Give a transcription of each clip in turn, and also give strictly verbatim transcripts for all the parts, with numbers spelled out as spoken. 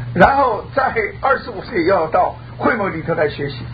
然后在二十五岁要到会幕里头来学习。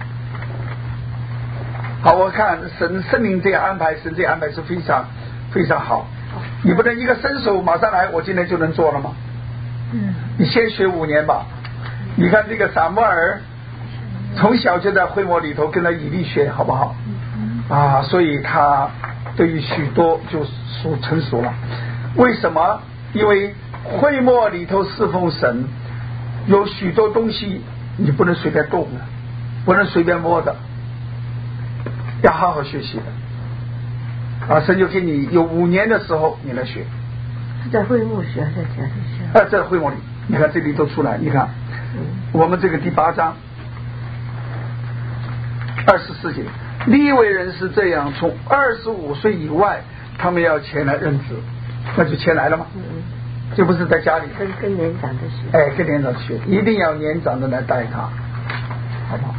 好，我看神圣灵这样安排，神这样安排是非常非常好。你不能一个伸手马上来，我今天就能做了吗？ 嗯， 你先学五年吧。你看这个撒母耳从小就在会幕里头跟着以利学，好不好？啊，所以他对于许多就熟成熟了。为什么？因为会幕里头侍奉神，有许多东西你不能随便动的，不能随便摸的，要好好学习的。啊，神就给你有五年的时候你来学。 是在会幕学还是在家里学？ 啊，在会幕里，你看这里都出来，你看，嗯、我们这个第八章二十四节，利未人是这样，从二十五岁以外，他们要前来任职，那就前来了吗？ 嗯， 就不是在家里跟跟年长的学。 哎，跟年长学，一定要年长的来带他，好不好？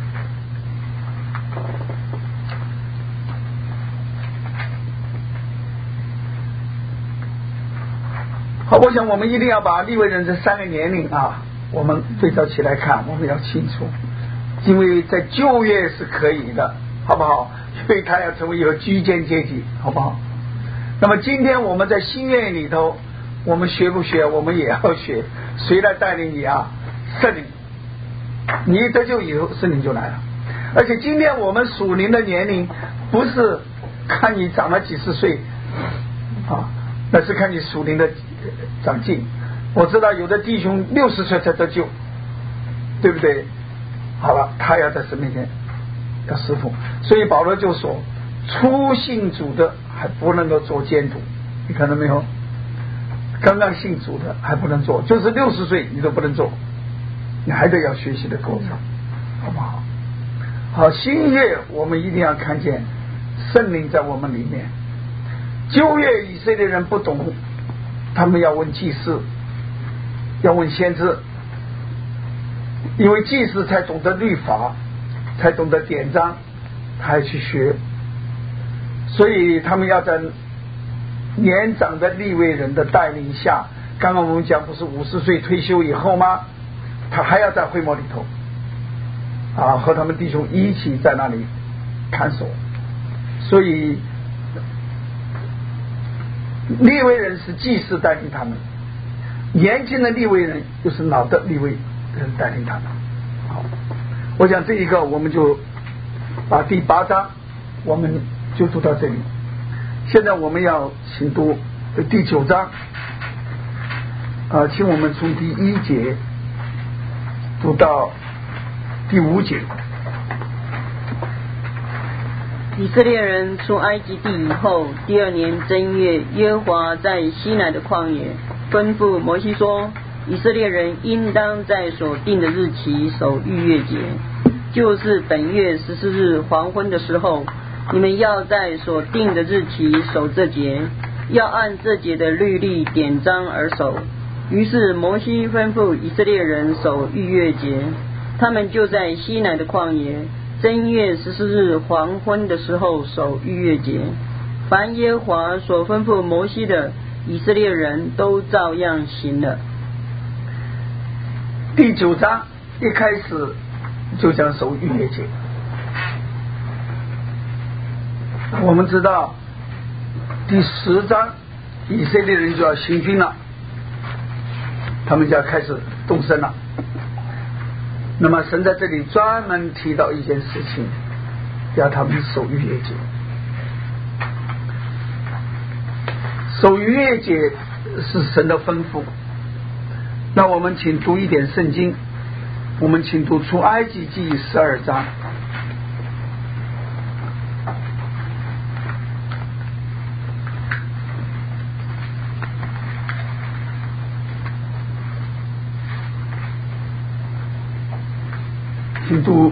好，我想我们一定要把利未人这三个年龄啊，我们对照起来看，我们要清楚，因为在旧约是可以的，好不好？所以他要成为一个居间阶级，好不好？那么今天我们在新约里头，我们学不学？我们也要学，谁来带领你啊？圣灵，你一得救以后，圣灵就来了。而且今天我们属灵的年龄，不是看你长了几十岁啊，那是看你属灵的长进。我知道有的弟兄六十岁才得救，对不对？好了，他要在神面前要侍奉，所以保罗就说，初信主的还不能够做监督，你看到没有？刚刚信主的还不能做，就是六十岁你都不能做，你还得要学习的过程，好不好？好，新约我们一定要看见圣灵在我们里面。旧约以色列人不懂，他们要问祭司，要问先知，因为祭司才懂得律法，才懂得典章，他还去学，所以他们要在年长的利未人的带领下。刚刚我们讲不是五十岁退休以后吗？他还要在会幕里头啊，和他们弟兄一起在那里看守。所以利未人是祭司带领他们，年轻的利未人又是老的利未人带领他们。好，我想这一个我们就把第八章我们就读到这里。现在我们要请读第九章，啊，请我们从第一节读到第五节。 以色列人出埃及地以后，第二年正月，耶和华在西乃的旷野吩咐摩西说，以色列人应当在所定的日期守逾越节，就是本月十四日黄昏的时候，你们要在所定的日期守这节，要按这节的律例典章而守。于是摩西吩咐以色列人守逾越节，他们就在西乃的旷野正月十四日黄昏的时候守逾越节。凡耶和华所吩咐摩西的，以色列人都照样行了。 第九章一开始就讲守逾越节。我们知道第十章以色列人就要行军了，他们就要开始动身了。那么神在这里专门提到一件事情，要他们守逾越节。守逾越节是神的吩咐。那我们请读一点圣经，我们请读出埃及记十二章。请读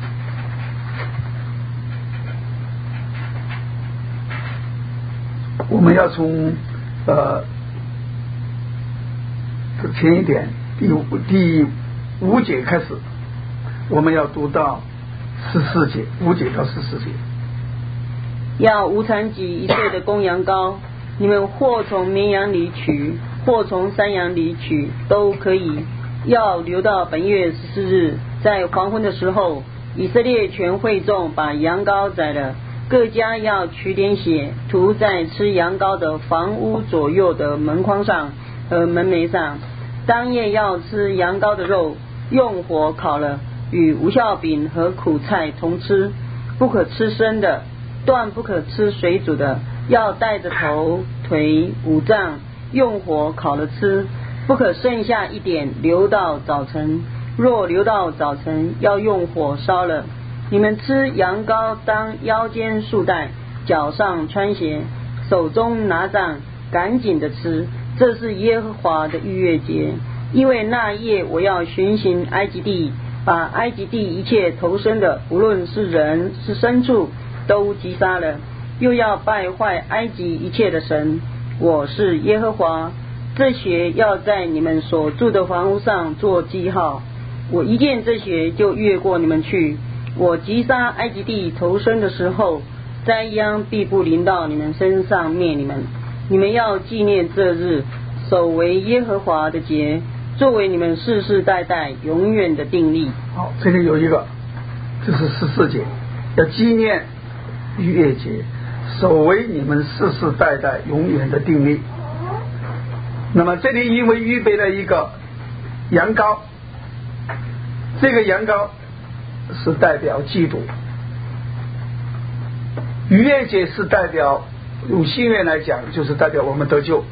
我们要从呃前一点第五第五节开始，我们要读到十四节，五节到十四节。 要无残疾一岁的公羊羔，你们或从绵羊里取，或从山羊里取，都可以。 要留到本月十四日，在黄昏的时候，以色列全会众把羊羔宰了，各家要取点血，涂在吃羊羔的房屋左右的门框上和门楣上。当夜要吃羊羔的肉，用火烤了，与无酵饼和苦菜同吃，不可吃生的，断不可吃水煮的，要带着头、腿、五脏，用火烤了吃，不可剩下一点留到早晨。若留到早晨，要用火烧了。你们吃羊羔，当腰间束带，脚上穿鞋，手中拿杖，赶紧的吃。这是耶和华的逾越节，因为那夜我要巡行埃及地，把埃及地一切投生的，无论是人是牲畜，都击杀了，又要败坏埃及一切的神。我是耶和华。这血要在你们所住的房屋上做记号，我一见这血就越过你们去。我击杀埃及地投生的时候，灾殃必不临到你们身上灭你们。你们要纪念这日，守为耶和华的节，作为你们世世代代永远的定例。 好，这里有一个，这是十四节，要纪念逾越节，守为你们世世代代永远的定例。那么这里因为预备了一个羊羔，这个羊羔是代表基督，逾越节是代表，用新约来讲就是代表我们得救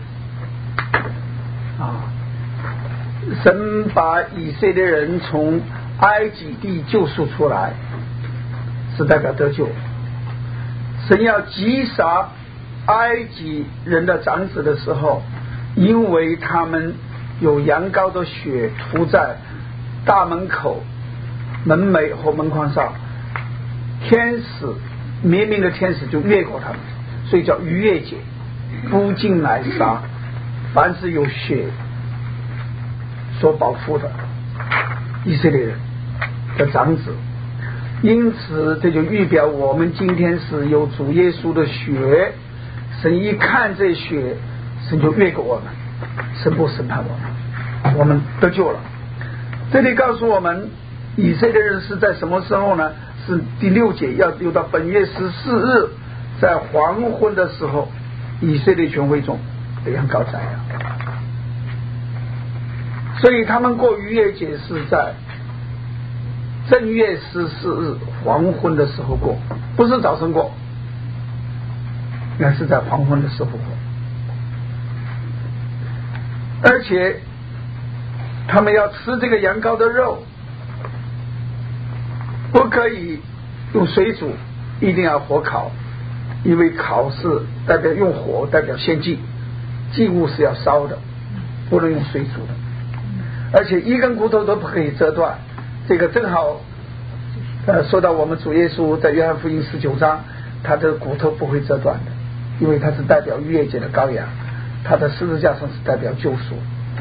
啊！神把以色列人从埃及地救赎出来，是代表得救。神要击杀埃及人的长子的时候，因为他们有羊羔的血涂在大门口、门楣和门框上，天使灭命的天使就越过他们，所以叫逾越节，不进来杀凡是有血所保护的以色列人的长子。因此这就预表我们今天是有主耶稣的血，神一看这血，神就越过我们，神不审判我们，我们得救了。这里告诉我们以色列人是在什么时候呢？是第六节，要留到本月十四日，在黄昏的时候，以色列全会众被羊羔宰了。所以他们过逾越节是在正月十四日黄昏的时候过，不是早晨过，那是在黄昏的时候过。而且他们要吃这个羊羔的肉，不可以用水煮，一定要火烤，因为烤是代表用火，代表献祭，祭物是要烧的，不能用水煮的。而且一根骨头都不可以折断，这个正好呃说到我们主耶稣在约翰福音十九章，他的骨头不会折断的，因为他是代表逾越节的羔羊，他的十字架上是代表救赎。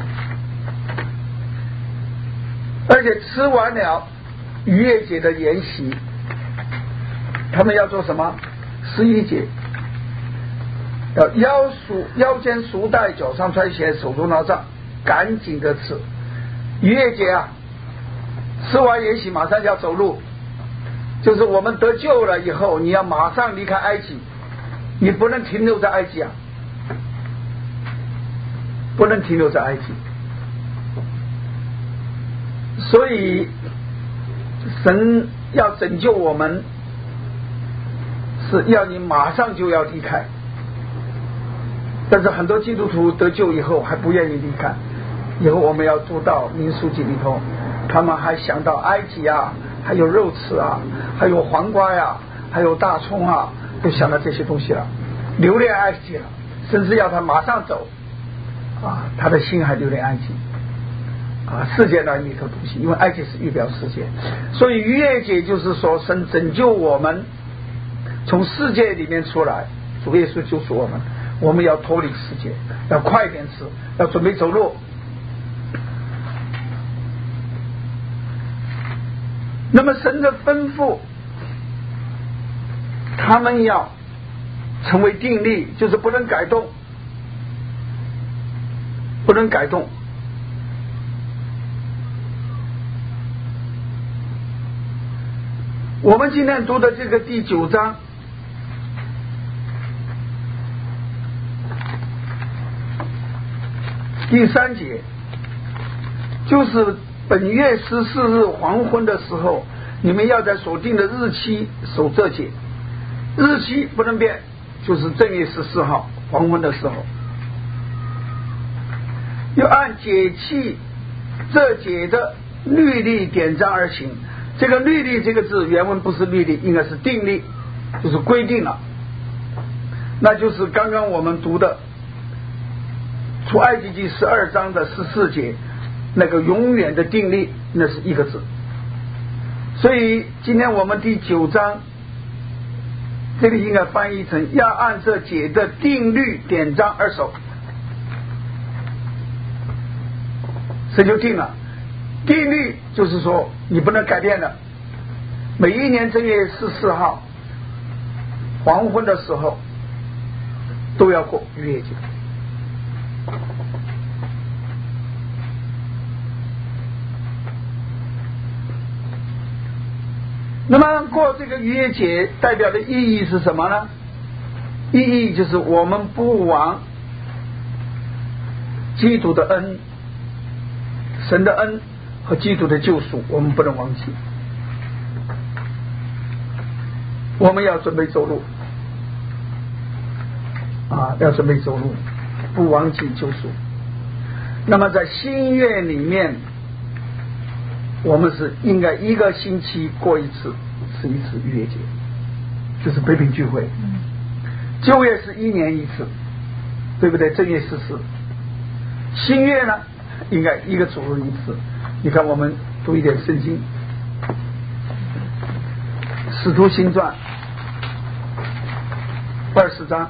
而且吃完了逾越节的筵席，他们要做什么？十一节要腰束腰间束带，脚上穿鞋，手中拿杖，赶紧的吃。逾越节啊，吃完筵席马上就要走路，就是我们得救了以后，你要马上离开埃及，你不能停留在埃及啊，不能停留在埃及。所以神要拯救我们，是要你马上就要离开。但是很多基督徒得救以后还不愿意离开，以后我们要读到民数记里头，他们还想到埃及啊，还有肉吃啊，还有黄瓜呀、啊，还有大葱啊，都想到这些东西了，留恋埃及了，甚至要他马上走啊，他的心还留恋埃及啊，世界那里头东西，因为埃及是预表世界，所以逾越节就是说神拯救我们从世界里面出来，主耶稣救赎我们，我们要脱离世界，要快点吃，要准备走路。那么神的吩咐，他们要成为定例，就是不能改动，不能改动。 我们今天读的这个第九章，第三节，就是本月十四日黄昏的时候，你们要在所定的日期守这节，日期不能变，就是正月十四号黄昏的时候，要按节期这节的律例典章而行。这个律例这个字原文不是律例，应该是定例，就是规定了，那就是刚刚我们读的出埃及记十二章的十四节那个永远的定例，那是一个字。所以今天我们第九章这里应该翻译成要按这节的定律典章而守，这就定了。定律就是说你不能改变的，每一年正月十四号黄昏的时候都要过逾越节。那么过这个逾越节代表的意义是什么呢？意义就是我们不忘基督的恩，神的恩和基督的救赎，我们不能忘记。我们要准备走路啊，要准备走路，不忘记救赎。那么在新约里面，我们是应该一个星期过一次，是一次逾越节，就是北平聚会。旧约是一年一次，对不对？正月十四。新约呢，应该一个主日一次。你看，我们读一点圣经，《使徒行传》二十章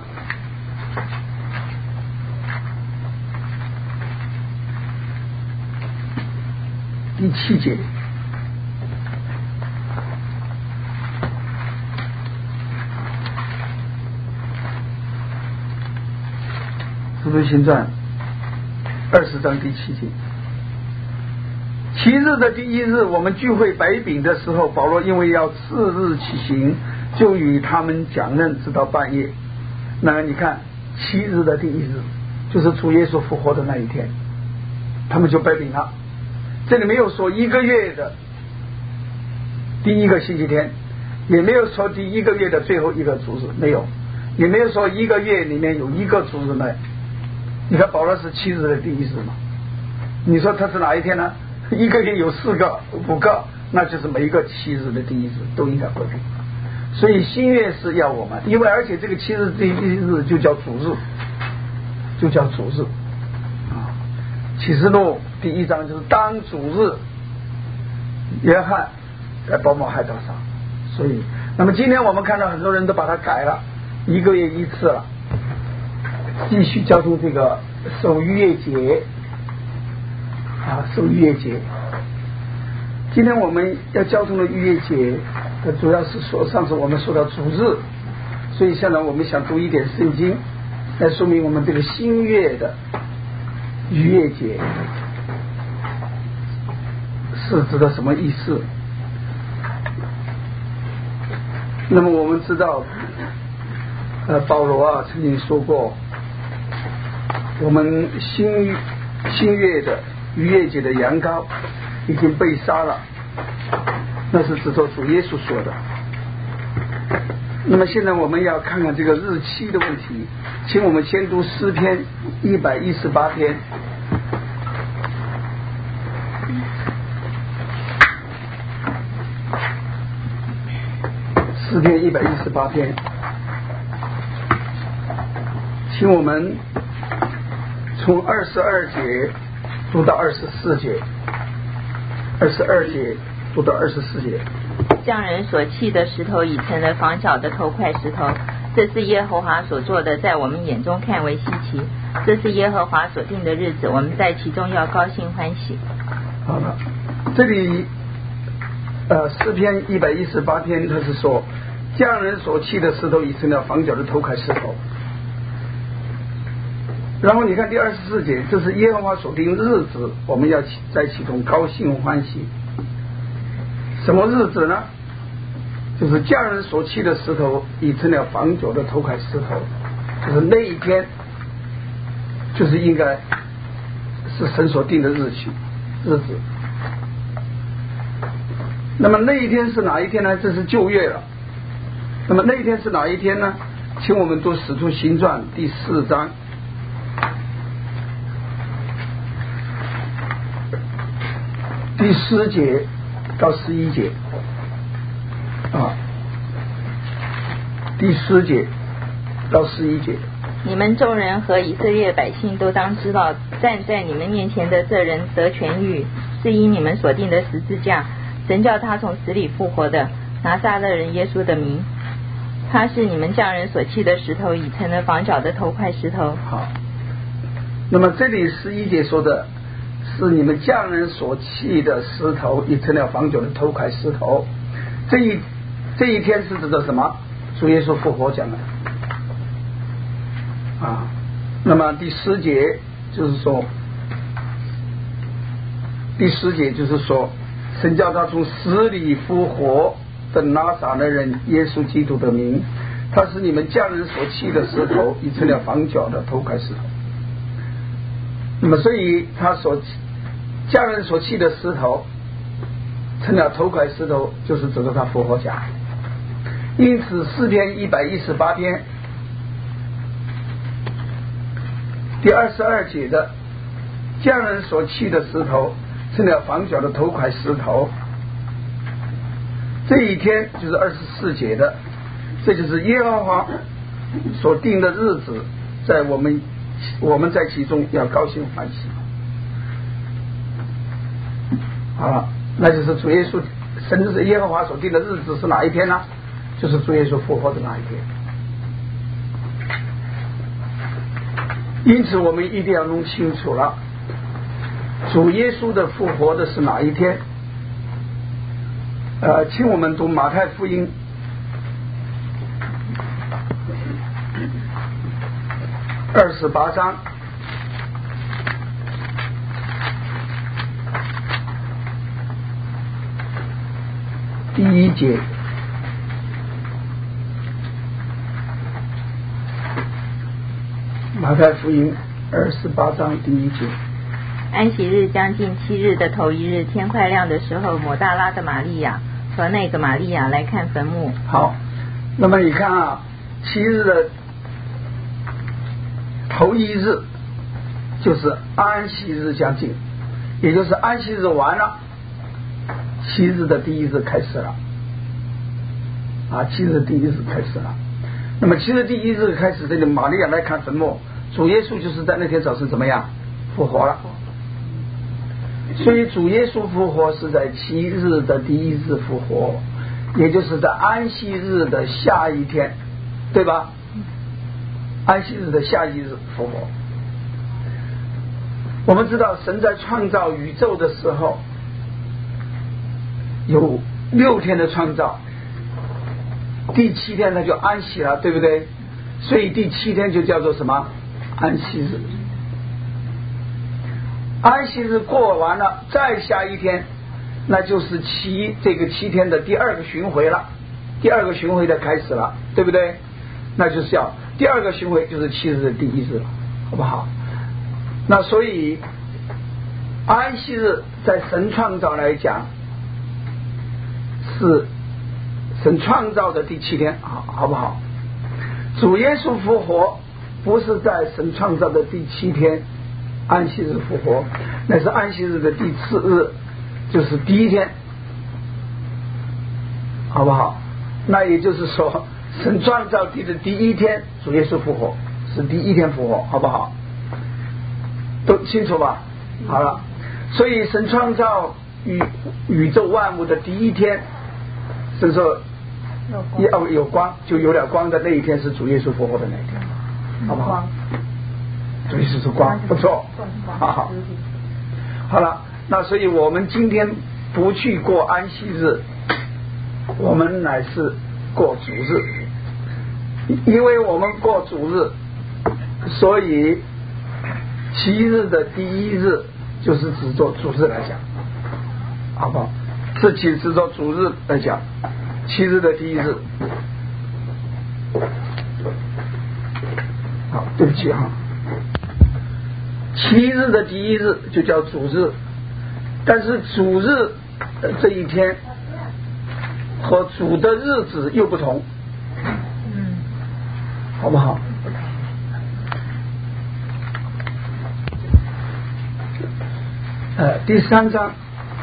第七节，《使徒行传》二十章第七节。七日的第一日，我们聚会摆饼的时候，保罗因为要次日起行，就与他们讲论直到半夜。那你看，七日的第一日就是主耶稣复活的那一天，他们就摆饼了。这里没有说一个月的第一个星期天，也没有说第一个月的最后一个主日，没有，也没有说一个月里面有一个主日呢。你看保罗是七日的第一日嘛，你说他是哪一天呢？一个月有四个五个，那就是每一个七日的第一日都应该回饼。所以新约是要我们，因为而且这个七日第一日就叫主日，就叫主日啊。启示录第一章就是当主日，约翰在宝马海岛上。所以那么今天我们看到很多人都把它改了，一个月一次了，继续交通这个守逾越节啊，守逾越节。今天我们要交通的逾越节，主要是说上次我们说到主日，所以现在我们想读一点圣经，来说明我们这个新月的逾越节是指的什么意思。那么我们知道，呃，保罗啊曾经说过，我们新新月的逾越节的羊羔已经被杀了，那是指着主耶稣说的。那么现在我们要看看这个日期的问题，请我们先读诗篇一百一十八篇。诗篇一百一十八篇，请我们从二十二节读到二十四节，二十二节读到二十四节。 匠人所砌的石头已成了房角的头块石头，这是耶和华所做的，在我们眼中看为稀奇。这是耶和华所定的日子，我们在其中要高兴欢喜。 好了，这里呃诗篇一百一十八篇，他是说匠人所砌的石头已成了房角的头块石头。然后你看第二十四节，这是耶和华所定日子，我们要在其中高兴欢喜。什么日子呢？ 就是匠人所砌的石头已成了房角的头块石头，就是那一天就是应该是神所定的日期日子。那么那一天是哪一天呢？这是旧约了。那么那一天是哪一天呢？请我们读使徒行传第四章第十节到十一节啊，第十节到十一节。 你们众人和以色列百姓都当知道，站在你们面前的这人得痊愈，是因你们所定的十字架，神叫他从死里复活的拿撒勒人耶稣的名。他是你们匠人所砌的石头，已成了房角的头块石头。 好，那么这里十一节说的是你们匠人所砌的石头，已成了房角的头块石头。这一这一天是指的什么？主耶稣复活讲的啊。那么第十节就是说，第十节就是说，神叫他从死里复活的拿撒勒人耶稣基督的名，他是你们匠人所砌的石头，已成了房角的头块石头。那么所以他所匠人所砌的石头成了头块石头，就是指着他复活讲。因此诗篇一百一十八篇第二十二节的匠人所砌的石头成了房角的头块石头，这一天就是二十四节的，这就是耶和华所定的日子，在我们我们在其中要高兴欢喜。啊，那就是主耶稣神是耶和华所定的日子是哪一天呢？就是主耶稣复活的那一天。因此我们一定要弄清楚了，主耶稣的复活的是哪一天。呃，请我们读马太福音二十八章第一节。马太福音二十八章第一节。 安息日将近七日的头一日，天快亮的时候，抹大拉的玛利亚和那个玛利亚来看坟墓。 好，那么你看啊，七日的头一日就是安息日将近，也就是安息日完了，七日的第一日开始了啊，七日第一日开始了。那么七日第一日开始，这个玛利亚来看坟墓，主耶稣就是在那天早晨怎么样复活了。所以主耶稣复活是在七日的第一日复活，也就是在安息日的下一天，对吧？安息日的下一日复活。我们知道神在创造宇宙的时候有六天的创造，第七天他就安息了，对不对？所以第七天就叫做什么？安息日。安息日过完了，再下一天，那就是七这个七天的第二个巡回了，第二个巡回的开始了，对不对？那就是要第二个巡回就是七日的第一日了，好不好？那所以安息日在神创造来讲是神创造的第七天，好好不好？主耶稣复活不是在神创造的第七天安息日复活，那是安息日的第次日，就是第一天，好不好？那也就是说神创造地的第一天主耶稣复活是第一天复活，好不好？都清楚吧？好了，所以神创造宇宇宙万物的第一天，是说要有光，就有了光的那一天是主耶稣复活的那一天，好不好？主耶稣是光，不错，好好。好了，那所以我们今天不去过安息日，我们乃是过主日，因为我们过主日，所以七日的第一日就是只做主日来讲，好不好？是其实做主日来讲， 七日的第一日。好，对不起哈。七日的第一日就叫主日，但是主日这一天和主的日子又不同， 嗯， 好不好？呃，第三章，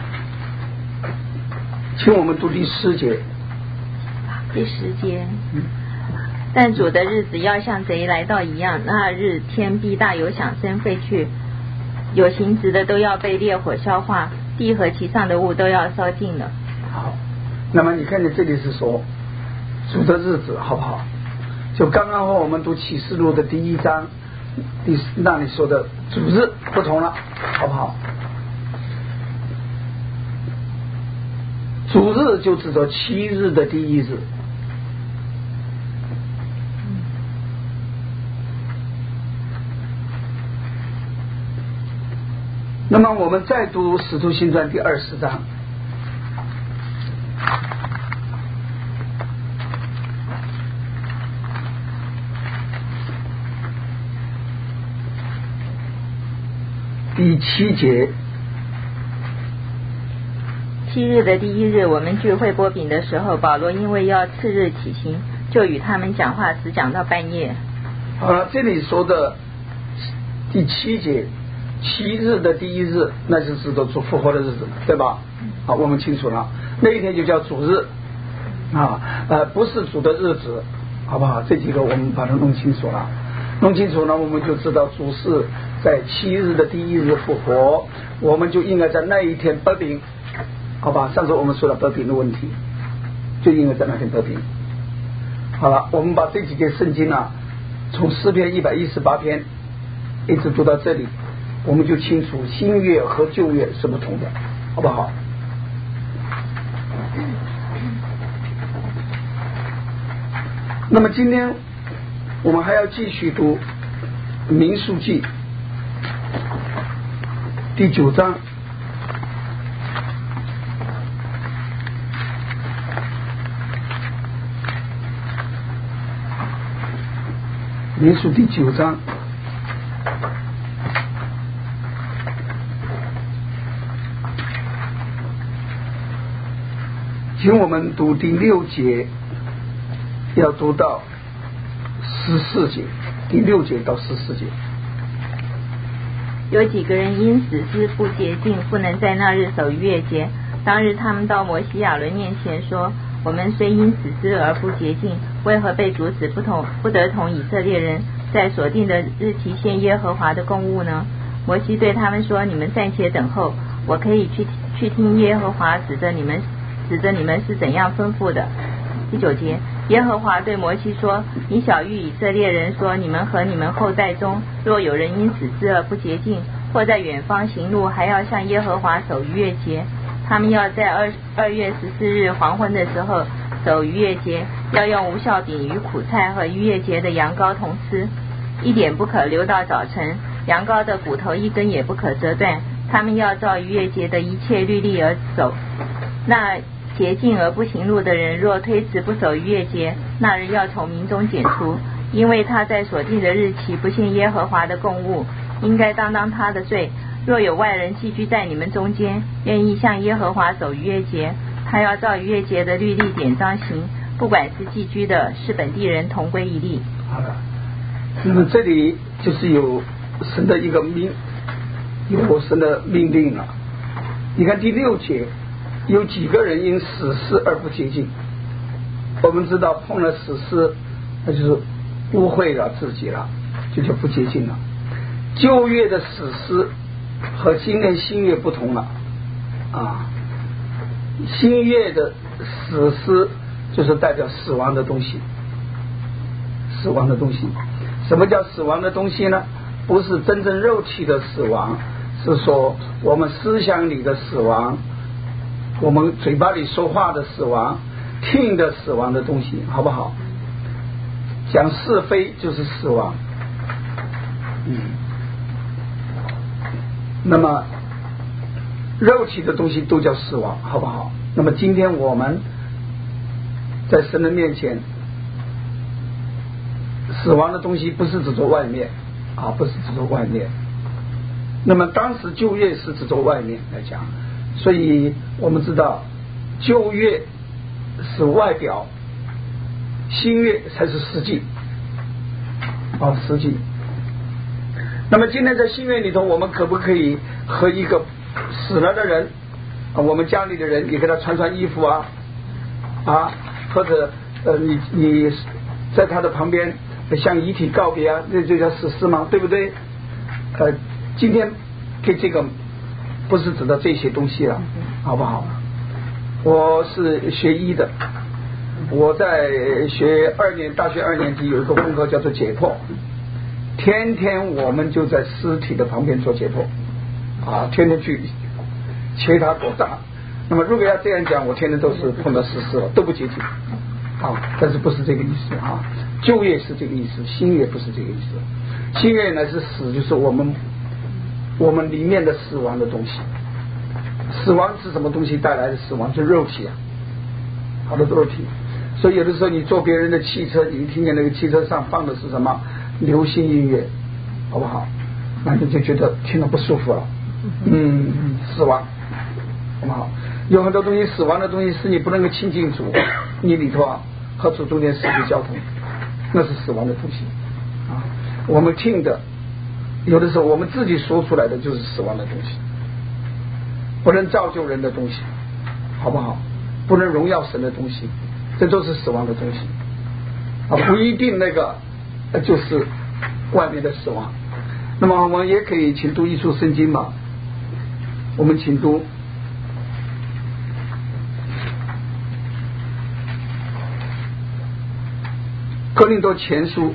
请我们读第十节。 第十节，嗯，但主的日子要像贼来到一样，那日天必大有响声废去，有形质的都要被烈火消化，地和其上的物都要烧尽了。 好，那么你看见这里是说主的日子，好不好？就刚刚和我们读启示录的第一章第那里说的主日不同了，好不好？主日就指着七日的第一日。那么我们再读使徒行传第二十章。第七节， 七日的第一日，我们聚会擘饼的时候，保罗因为要次日起行，就与他们讲话，只讲到半夜。 好了，这里说的第七节，七日的第一日，那是指的主复活的日子，对吧？好，我们清楚了，那一天就叫主日啊，呃，不是主的日子，好不好？这几个我们把它弄清楚了，弄清楚了，我们就知道主是在七日的第一日复活，我们就应该在那一天擘饼，好吧？上次我们说了擘饼的问题，就应该在那天擘饼。好了，我们把这几节圣经啊，从诗篇一百一十八篇一直读到这里，我们就清楚新约和旧约是不同的，好不好？那么今天我们还要继续读民数记第九章。民数第九章，请我们读第六节，要读到十四节，第六节到十四节。 有几个人因死之不洁净，不能在那日守逾越节。当日他们到摩西亚伦面前说：我们虽因死之而不洁净，为何被主使不同不得同以色列人在所定的日期献耶和华的供物呢？摩西对他们说：你们暂且等候，我可以去去听耶和华指着你们指着你们是怎样吩咐的。第九节，耶和华对摩西说：你晓谕以色列人说，你们和你们后代中若有人因死之而不洁净，或在远方行路，还要向耶和华守逾越节，他们要在二二月十四日黄昏的时候守逾越节，要用无酵饼与苦菜和逾越节的羊羔同吃，一点不可留到早晨，羊羔的骨头一根也不可折断。他们要照逾越节的一切律例而走。那洁净而不行路的人，若推迟不守逾越节，那人要从民中剪除，因为他在所定的日期不献耶和华的供物，应该担当他的罪。若有外人寄居在你们中间，愿意向耶和华守逾越节，他要照逾越节的律例典章行，不管是寄居的，是本地人，同归一例。 好了，那么这里就是有神的一个命，有神的命令了。你看第六节，有几个人因死事而不洁净？我们知道碰了死事，那就是污秽了自己了，就叫不洁净了。旧约的死事和今天新约不同了啊，新约的死事就是代表死亡的东西，死亡的东西。什么叫死亡的东西呢？不是真正肉体的死亡，是说我们思想里的死亡，我们嘴巴里说话的死亡，听的死亡的东西，好不好？讲是非就是死亡。嗯，那么肉体的东西都叫死亡，好不好？那么今天我们在神的面前，死亡的东西不是指着外面啊，不是指着外面。那么当时旧约是指着外面来讲，所以我们知道旧约是外表，新约才是实际啊，实际。那么今天在新约里头，我们可不可以和一个死了的人，啊、我们家里的人也给他穿穿衣服啊啊，或者呃你你在他的旁边向遗体告别啊，这就叫死尸吗？对不对？呃，今天给这个不是指的这些东西了，好不好？我是学医的，我在学二年大学二年级有一个功课叫做解剖，天天我们就在尸体的旁边做解剖啊，天天去切它多大。那么如果要这样讲，我天天都是碰到死尸了，都不接近啊，但是不是这个意思啊？旧约是这个意思，新约不是这个意思。新约乃是死，就是我们我们里面的死亡的东西。死亡是什么东西带来的死亡？是肉体啊，好的肉体。所以有的时候你坐别人的汽车，你听见那个汽车上放的是什么流行音乐，好不好？那你就觉得听得不舒服了。嗯，死亡，好不好？有很多东西，死亡的东西是你不能够亲近主，你里头啊和主中间失去交通，那是死亡的东西啊。我们听的，有的时候我们自己说出来的就是死亡的东西，不能造就人的东西，好不好？不能荣耀神的东西，这都是死亡的东西啊，不一定那个就是外面的死亡。那么我们也可以请读一处圣经嘛，我们请读哥林多前书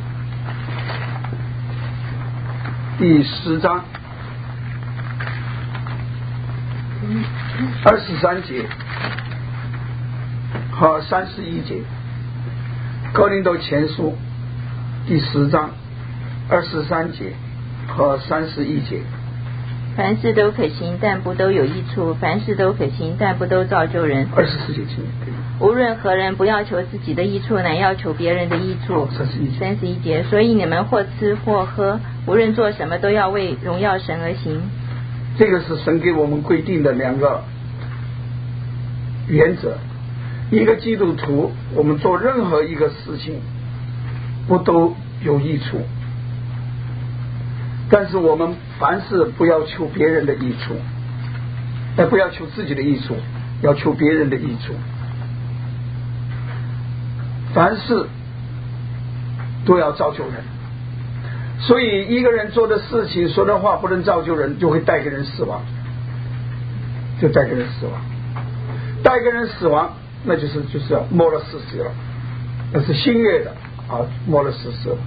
第十章二十三节和三十一节。哥林多前书第十章二十三节和三十一节。 凡事都可行，但不都有益处；凡事都可行，但不都造就人。 二十四节经无论何人，不要求自己的益处，乃要求别人的益处。 三十一节。 三十一节。所以你们或吃或喝，无论做什么，都要为荣耀神而行。 这个是神给我们规定的两个原则。一个基督徒，我们做任何一个事情不都有益处，但是我们凡事不要求别人的益处，但不要求自己的益处，要求别人的益处。凡事都要造就人，所以一个人做的事情说的话不能造就人，就会带给人死亡，就带给人死亡，带给人死亡，那就是就是要摸了事实了，那是新约的啊，摸了事实了。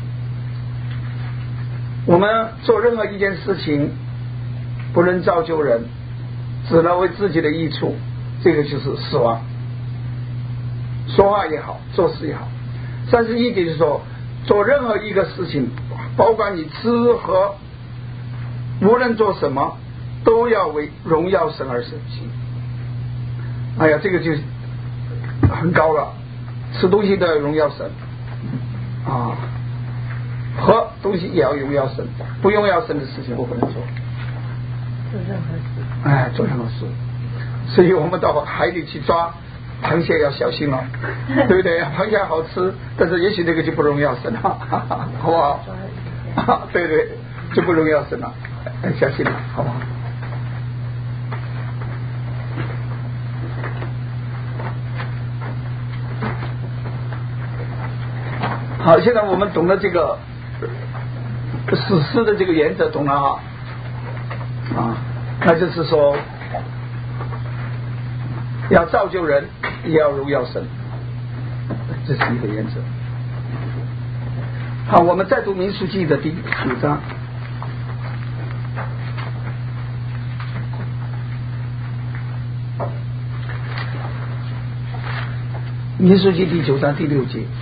我们做任何一件事情不能造就人，只能为自己的益处，这个就是死亡。说话也好，做事也好。三十一节就是说，做任何一个事情，包括你吃喝，无论做什么，都要为荣耀神而行。哎呀，这个就很高了，吃东西都要荣耀神啊，喝东西也要荣耀神，不荣耀神的事情我不能做。 做任何事， 哎，做任何事。所以我们到海里去抓螃蟹要小心了，对不对？螃蟹好吃，但是也许那个就不荣耀神了，好不好？对对，就不荣耀神了，小心了，好不好？好，现在我们懂了这个史诗的这个原则，懂了啊？啊，那就是说，要造就人，也要荣耀神，这是一个原则。好，我们再读民数记的第九章。民数记第九章第六节。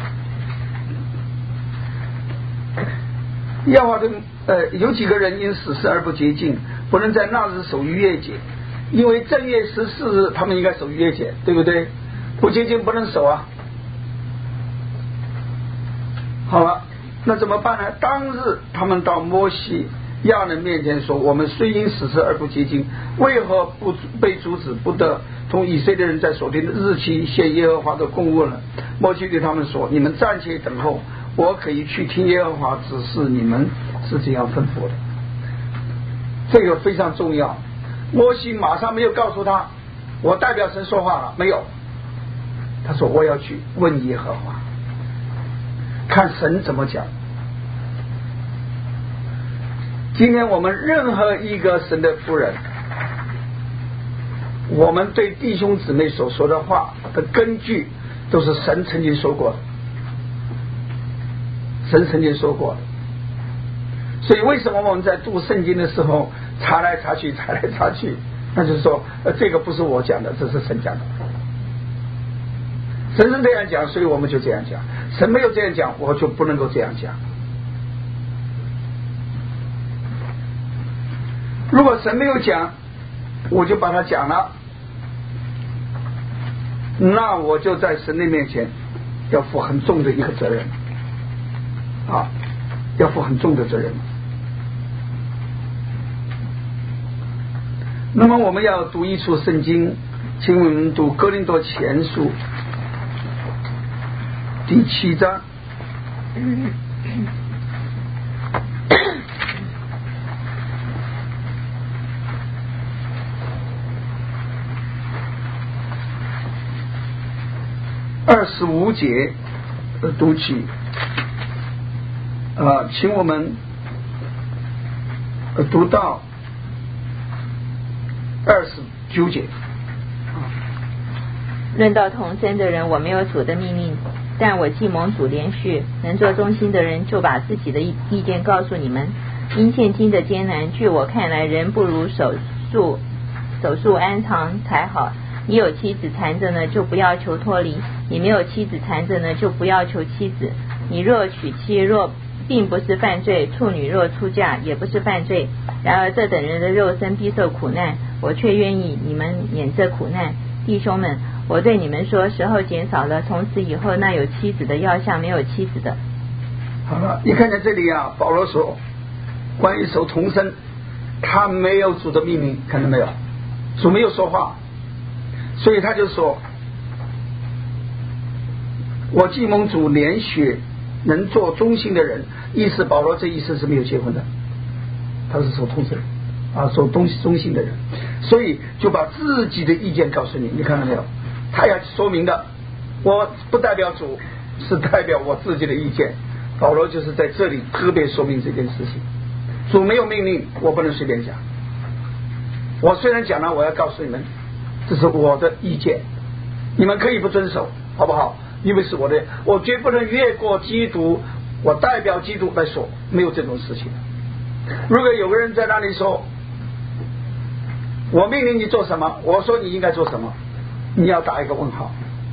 耶和华的呃，有几个人因死事而不洁净，不能在那日守逾越节，因为正月十四日他们应该守逾越节，对不对？ 不洁净不能守啊。好了，那怎么办呢？当日他们到摩西亚人面前说，我们虽因死事而不洁净，为何不被阻止不得同以色列人在所定的日期献耶和华的供物呢？摩西对他们说，你们暂且等候，我可以去听耶和华指示你们是这样吩咐的。这个非常重要。摩西马上没有告诉他我代表神说话了，没有，他说我要去问耶和华，看神怎么讲。今天我们任何一个神的仆人，我们对弟兄姊妹所说的话的根据都是神曾经说过的，神曾经说过的。所以为什么我们在读圣经的时候查来查去查来查去，那就是说、呃、这个不是我讲的，这是神讲的。神是这样讲，所以我们就这样讲，神没有这样讲，我就不能够这样讲。如果神没有讲，我就把它讲了，那我就在神的面前要负很重的一个责任啊，要负很重的责任。那么我们要读一处圣经，请我们读哥林多前书第七章。二十五节读起，呃，请我们读到二十九节。 论到同生的人，我没有主的命令，但我既蒙主连续，能做忠心的人，就把自己的意意见告诉你们。因现今的艰难，据我看来，人不如手术手术安藏才好。你有妻子缠着呢，就不要求脱离；你没有妻子缠着呢，就不要求妻子。你若娶妻，若并不是犯罪；处女若出嫁，也不是犯罪。然而这等人的肉身必受苦难，我却愿意你们免这苦难。弟兄们，我对你们说，时候减少了，从此以后，那有妻子的要像没有妻子的。 好了，你看见这里啊，保罗说关于守童身，他没有主的命令，看到没有？主没有说话，所以他就说，我既蒙主连续能做忠心的人，意思保罗这意思是没有结婚的，他是守童身啊，守忠忠心的人，所以就把自己的意见告诉你，你看到没有？他要说明的，我不代表主，是代表我自己的意见。保罗就是在这里特别说明这件事情，主没有命令，我不能随便讲。我虽然讲了，我要告诉你们，这是我的意见，你们可以不遵守，好不好？因为是我的，我绝不能越过基督，我代表基督来说，没有这种事情。如果有个人在那里说，我命令你做什么，我说你应该做什么，你要打一个问号。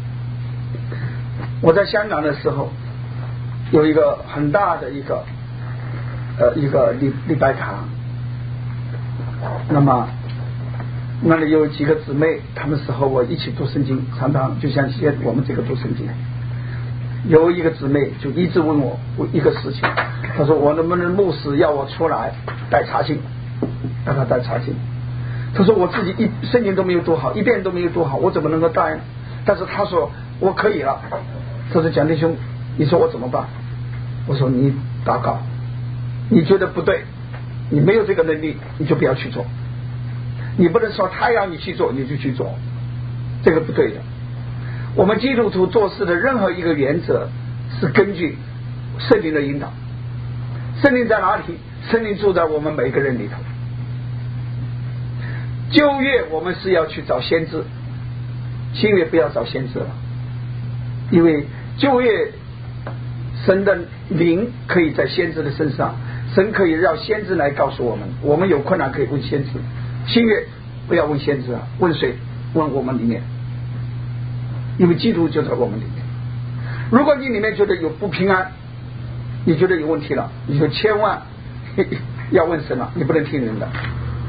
我在香港的时候，有一个很大的一个呃一个礼礼拜堂，那么那里有几个姊妹，她们是和我一起读圣经，常常就像现在我们这个读圣经。有一个姊妹就一直问我一个事情，她说我能不能牧师要我出来带查经，让她带查经。她说我自己一圣经都没有读好，一遍都没有读好，我怎么能够带？但是她说我可以了。她说蒋弟兄，你说我怎么办？我说你祷告，你觉得不对，你没有这个能力，你就不要去做。你不能说他让你去做你就去做，这个不对的。我们基督徒做事的任何一个原则是根据圣灵的引导。圣灵在哪里？圣灵住在我们每个人里头。旧约我们是要去找先知，新约不要找先知了，因为旧约神的灵可以在先知的身上，神可以让先知来告诉我们，我们有困难可以问先知。新约不要问先知啊，问谁？问我们里面，因为基督就在我们里面。如果你里面觉得有不平安，你觉得有问题了，你就千万要问神了，你不能听人的，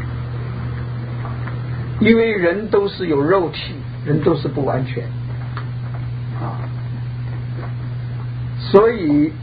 因为人都是有肉体，人都是不完全。 所以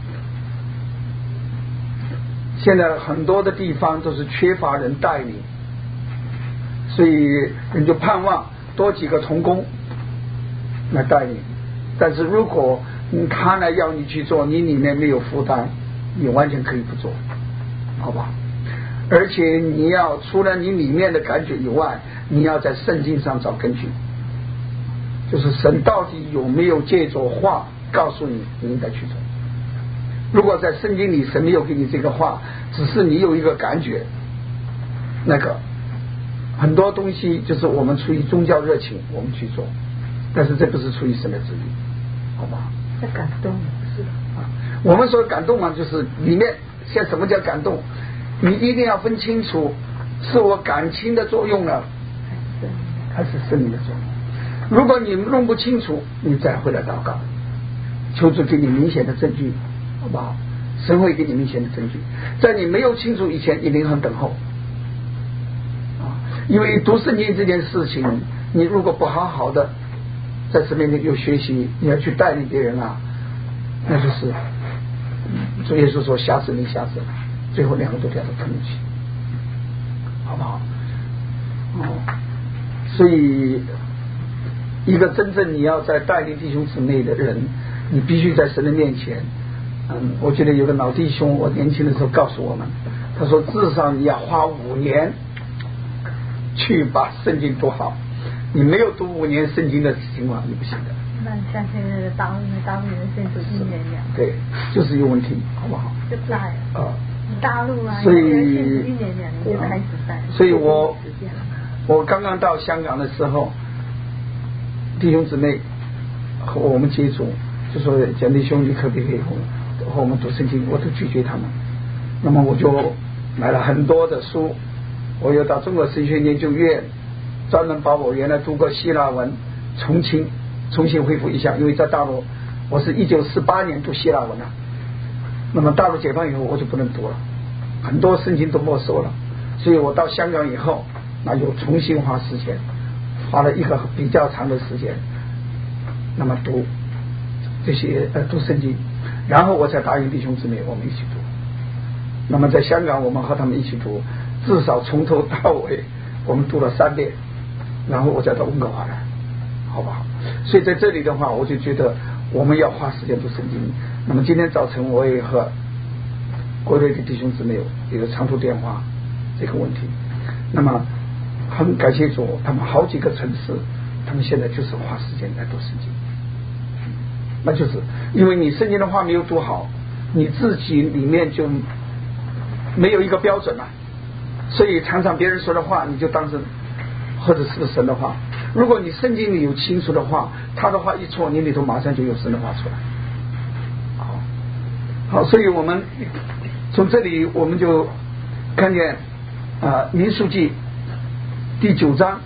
现在很多的地方都是缺乏人带领，所以人就盼望多几个同工来带领。但是如果他呢要你去做，你里面没有负担，你完全可以不做，好吧？而且你要除了你里面的感觉以外，你要在圣经上找根据，就是神到底有没有借着话告诉你你应该去做。如果在圣经里神没有给你这个话，只是你有一个感觉，那个很多东西就是我们出于宗教热情我们去做，但是这不是出于神的旨意，好吧？ 这感动是啊，我们说感动嘛，就是里面现在什么叫感动？你一定要分清楚，是我感情的作用呢，还是圣灵的作用？如果你弄不清楚，你再回来祷告，求主给你明显的证据，好不好？神会给你明显的证据，在你没有清楚以前，一定很等候啊！因为读圣经这件事情，你如果不好好的在这边有学习，你要去带领别人啊，那就是主耶稣说吓死你吓死你，最后两个都掉到坑里去，好不好？哦，所以一个真正你要在带领弟兄姊妹的人，你必须在神的面前。嗯，我觉得有个老弟兄，我年轻的时候告诉我们，他说至少你要花五年去把圣经读好，你没有读五年圣经的情况你不行的。 那像现在的大陆大陆人现在读一年两年， 对，就是有问题，好不好？ 就大呀。 啊， 大陆啊， 所以一年两年就开始带。 所以我我刚刚到香港的时候，弟兄姊妹和我们接触，就说蒋弟兄你可不可以和我们读圣经，我都拒绝他们。那么我就买了很多的书，我又到中国神学研究院专门把我原来读过希腊文重新重新恢复一下，因为在大陆我是一九四八年读希腊文的，那么大陆解放以后我就不能读了，很多圣经都没收了，所以我到香港以后，那又重新花时间，花了一个比较长的时间，那么读这些呃读圣经，然后我才答应弟兄姊妹我们一起读。那么在香港我们和他们一起读，至少从头到尾我们读了三遍，然后我再到温哥华来，好不好？所以在这里的话，我就觉得我们要花时间读圣经。那么今天早晨我也和国内的弟兄姊妹有一个长途电话这个问题，那么很感谢主，他们好几个城市他们现在就是花时间来读圣经，那就是因为你圣经的话没有读好，你自己里面就没有一个标准了，所以常常别人说的话你就当成或者是不是神的话。如果你圣经里有清楚的话，他的话一错，你里头马上就有神的话出来。好，好，所以我们从这里我们就看见啊，民数记第九章，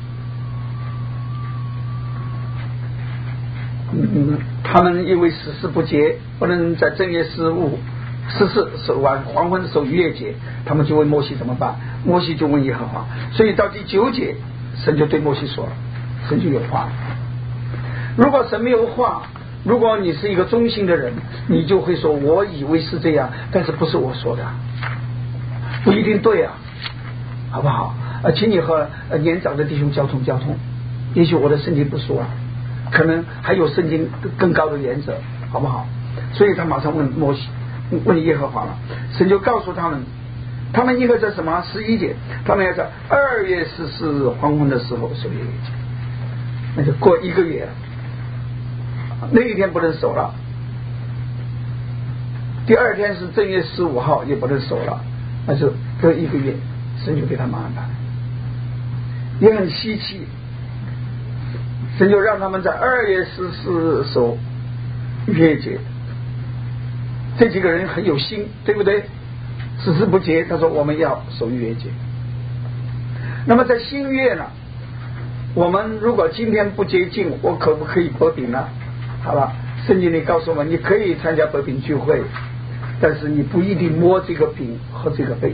嗯，他们因为十事不节，不能在正月十五十四守完黄昏的时候逾越节，他们就问摩西怎么办？摩西就问耶和华，所以到第九节，神就对摩西说了，神就有话。如果神没有话，如果你是一个忠心的人，你就会说我以为是这样，但是不是我说的，不一定对啊，好不好？呃，请你和呃年长的弟兄交通交通，也许我的圣经不说啊，可能还有圣经更高的原则，好不好？所以他马上问摩西，问耶和华了，神就告诉他们，他们应该在什么十一节，他们要在二月十四日黄昏的时候守逾越节，那就过一个月了，那一天不能守了，第二天是正月十五号也不能守了，那就隔一个月，神就给他们安排，也很稀奇，神就让他们在二月十四日守逾越节。这几个人很有心，对不对？十事不节，他说我们要守逾越节。那么在新月呢，我们如果今天不洁净，我可不可以薄饼呢？好了，圣经里告诉我们，你可以参加薄饼聚会，但是你不一定摸这个饼和这个杯。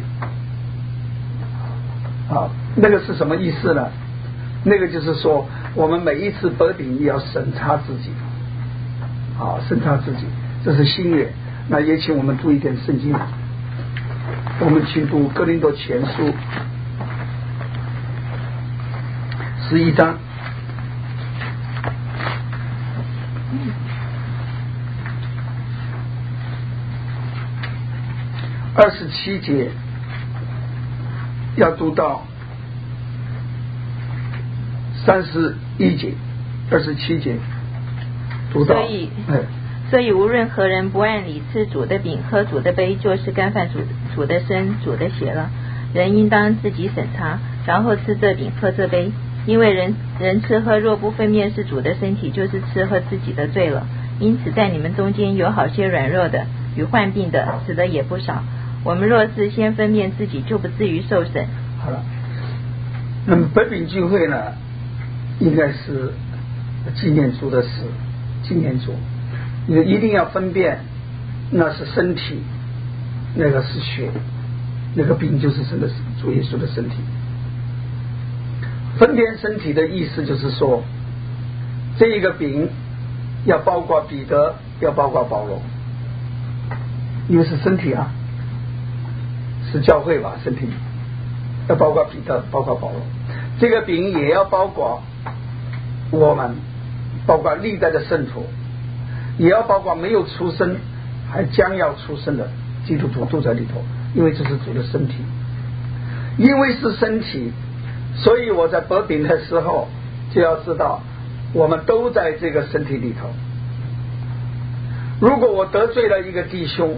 啊，那个是什么意思呢？那个就是说，我们每一次薄饼也要审查自己，啊，审查自己。 这是新约。那也请我们读一点圣经，我们去读哥林多前书十一章二十七节，要读到三十一节，二十七节读到。 所以， 哎， 所以无论何人不按理吃主的饼，喝主的杯，就是干犯主主的身、主的血了。人应当自己审查，然后吃这饼，喝这杯。因为人人吃喝若不分辨是主的身体，就是吃喝自己的罪了。因此在你们中间有好些软弱的，与患病的，死的也不少。我们若是先分辨自己，就不至于受审。 好了，那么本饼聚会呢，应该是纪念主的死，纪念主，你一定要分辨，那是身体，那个是血，那个饼就是真的是主耶稣的身体。分辨身体的意思就是说，这一个饼要包括彼得，要包括保罗，因为是身体啊，是教会吧，身体要包括彼得，包括保罗。这个饼也要包括我们，包括历代的圣徒，也要包括没有出生还将要出生的基督徒都在里头，因为这是主的身体。因为是身体，所以我在擘饼的时候就要知道我们都在这个身体里头。如果我得罪了一个弟兄，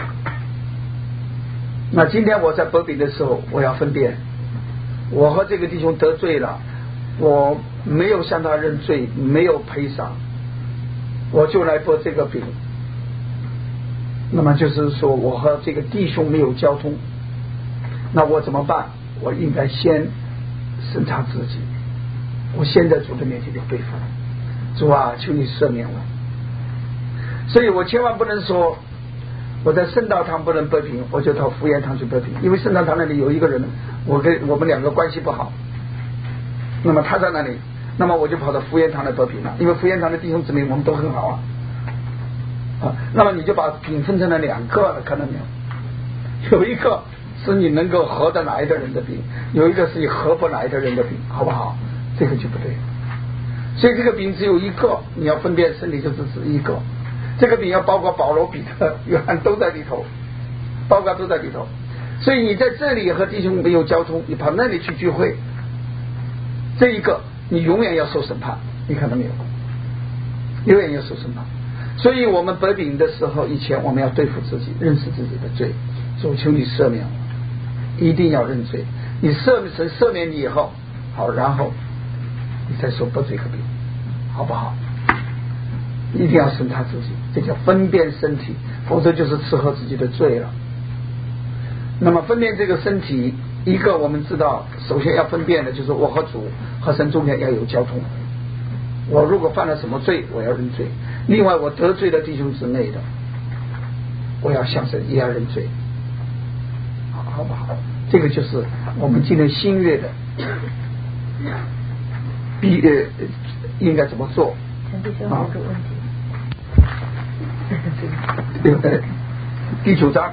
那今天我在擘饼的时候我要分辨，我和这个弟兄得罪了，我没有向他认罪，没有赔偿，我就来擘这个饼，那么就是说我和这个弟兄没有交通，那我怎么办？我应该先审查自己，我先在主的面前就对付，主啊，求你赦免我。所以我千万不能说我在圣道堂不能擘饼，我就到福源堂去擘饼，因为圣道堂那里有一个人，我跟我们两个关系不好，那么他在那里，那么我就跑到福源堂来擘饼了，因为福源堂的弟兄姊妹我们都很好啊，啊，那么你就把饼分成了两个了，看到没有？有一个是你能够合得来的人的饼，有一个是你合不来的人的饼，好不好？这个就不对。所以这个饼只有一个，你要分辨身体就只是一个。这个饼要包括保罗、彼得、约翰都在里头，包括都在里头。所以你在这里和弟兄没有交通，你跑那里去聚会，这一个你永远要受审判，你看到没有？永远要受审判。所以我们擘饼的时候，以前我们要对付自己，认识自己的罪，主求你赦免我，一定要认罪。你赦神赦免你以后，好，然后你再说不这个饼，好不好？一定要审查自己，这叫分辨身体，否则就是吃喝自己的罪了。那么分辨这个身体，一个我们知道，首先要分辨的就是我和主和神中间要有交通。我如果犯了什么罪，我要认罪。另外，我得罪了弟兄姊妹的，我要向神也要认罪，好好不好？这个就是我们今天新约的必呃应该怎么做？ 陈弟兄有个问题。 呃，第九章，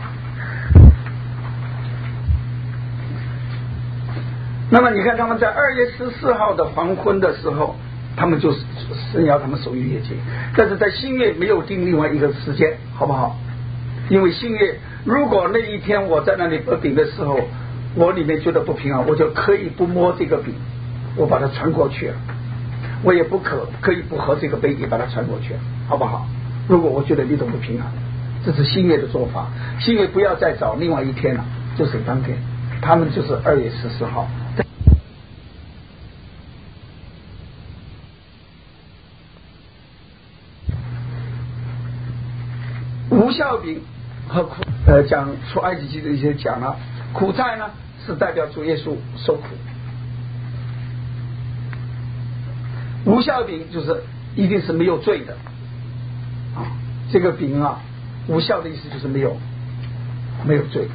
那么你看他们在二月十四号的黄昏的时候，他们就是神要他们守逾越节，但是在新月没有定另外一个时间，好不好？因为新月如果那一天我在那里擘饼的时候，我里面觉得不平安，我就可以不摸这个饼，我把它传过去了，我也不可可以不喝这个杯也把它传过去了，好不好？如果我觉得里头不平安，这是新月的做法。新月不要再找另外一天了，就是当天，他们就是二月十四号。无酵饼和苦呃讲出埃及记的一些讲了，苦菜呢是代表主耶稣受苦，无酵饼就是一定是没有罪的啊，这个饼啊，无酵的意思就是没有没有罪。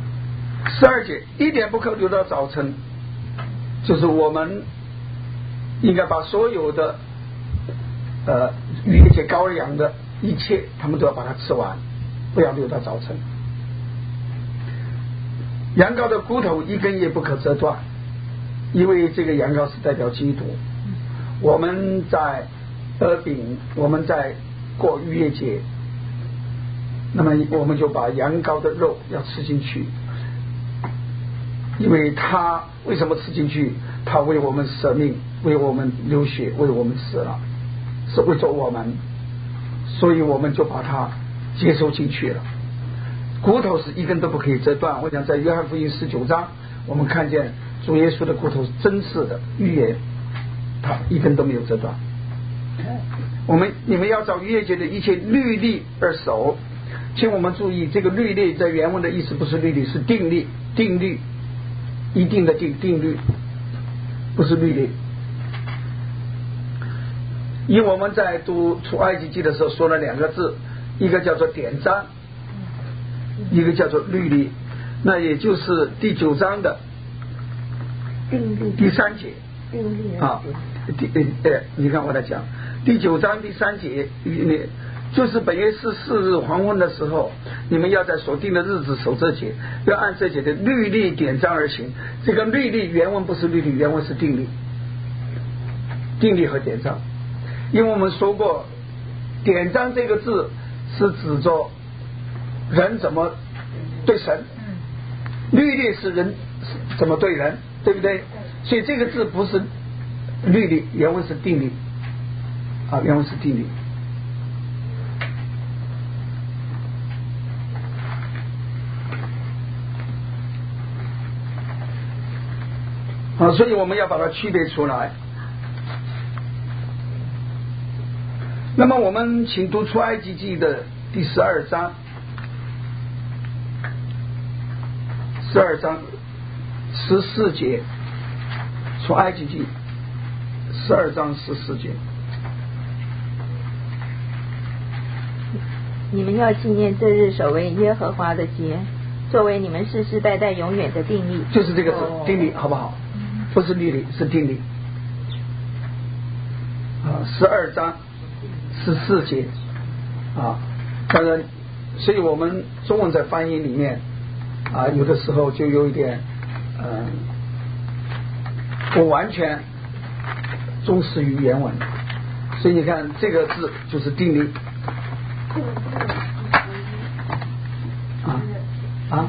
十二节，一点不可留到早晨，就是我们应该把所有的呃逾越节羔羊的一切，他们都要把它吃完，不要留到早晨。羊羔的骨头一根也不可折断，因为这个羊羔是代表基督。我们在尔饼，我们在过逾越节，那么我们就把羊羔的肉要吃进去，因为他为什么吃进去？他为我们舍命，为我们流血，为我们死了，是为着我们，所以我们就把它接收进去了。骨头是一根都不可以折断。我想在约翰福音十九章，我们看见主耶稣的骨头是真实的预言，他一根都没有折断。我们你们要照逾越节的一切律例而守，请我们注意，这个律例在原文的意思不是律例，是定律，定律，一定的定定律，不是律例。因为我们在读出埃及记的时候说了两个字，一个叫做典章，一个叫做律例，那也就是第九章的第三节啊，第呃，你看我在讲第九章第三节，就是本月十四日黄昏的时候，你们要在所定的日子守这节，要按这节的律例典章而行。这个律例原文不是律例，原文是定例，定例和典章。因为我们说过，典章这个字是指着人怎么对神，律例是人怎么对人，对不对？所以这个字不是律例，原文是定例啊，原文是定例。啊，所以我们要把它区别出来。那么我们请读出埃及记的第十二章，十二章十四节，出埃及记十二章十四节。 你们要纪念这日，守为耶和华的节，作为你们世世代代永远的定例。 就是这个字，定例，好不好？不是律例，是定例。啊，十二章十四节啊，当然，所以我们中文在翻译里面啊，有的时候就有一点，嗯，不完全忠实于原文，所以你看这个字就是定例。啊啊！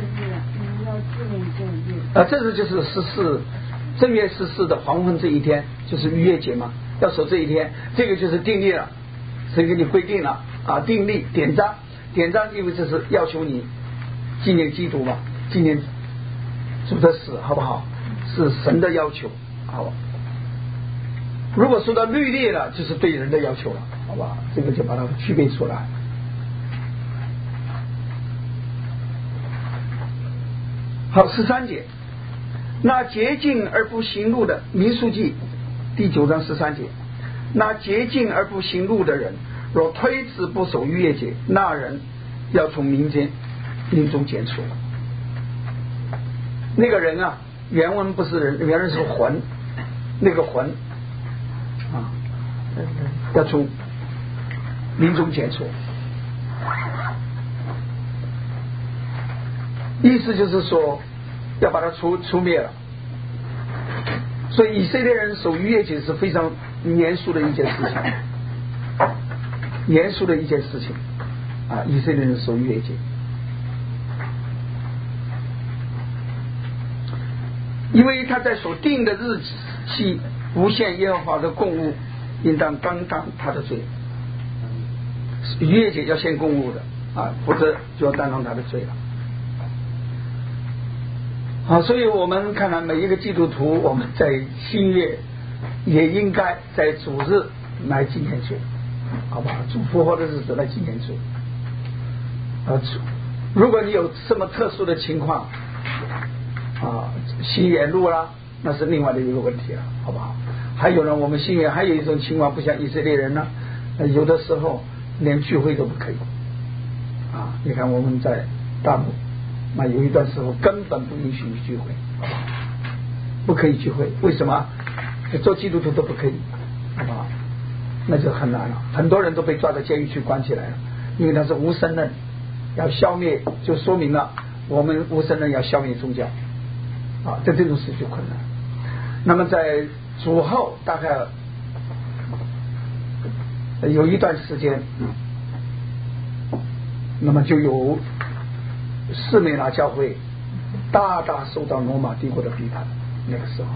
啊，这个就是十四正月十四的黄昏这一天，就是逾越节嘛，要守这一天，这个就是定例了，谁给你规定了啊？定例典章，典章因为这是要求你纪念基督嘛，纪念主的死，好不好？是神的要求，好吧？如果说到律例了，就是对人的要求了，好吧？这个就把它区别出来。好，十三节，那洁净而不行路的，民数记第九章十三节，那洁净而不行路的人，若推辞不守逾越节，那人要从民间民中剪除。那个人啊，原文不是人，原文是魂，那个魂啊，要从民中剪除。意思就是说要把它除除灭了。所以以色列人守逾越节是非常严肃的一件事情，严肃的一件事情啊！以色列人守逾越节，因为他在所定的日期无限耶和华的供物，应当担当他的罪。逾越节要献供物的啊，否则就要担当他的罪了。好，所以我们看看每一个基督徒，我们在新月也应该在主日来纪念主，好吧？主复活的日子来纪念主。啊，如果你有什么特殊的情况啊，新月路啦，那是另外的一个问题了，好不好？还有呢，我们新月还有一种情况，不像以色列人呢，有的时候连聚会都不可以啊。你看我们在大陆。那有一段时候根本不允许你聚会，不可以聚会。为什么？ 做基督徒都不可以，好不好？那就很难了。很多人都被抓到监狱去关起来了，因为他是无神论，要消灭，就说明了我们无神论要消灭宗教啊，在这种事就困难。那么在主后大概有一段时间，那么就有士美拿教会大大受到罗马帝国的逼迫。那个时候，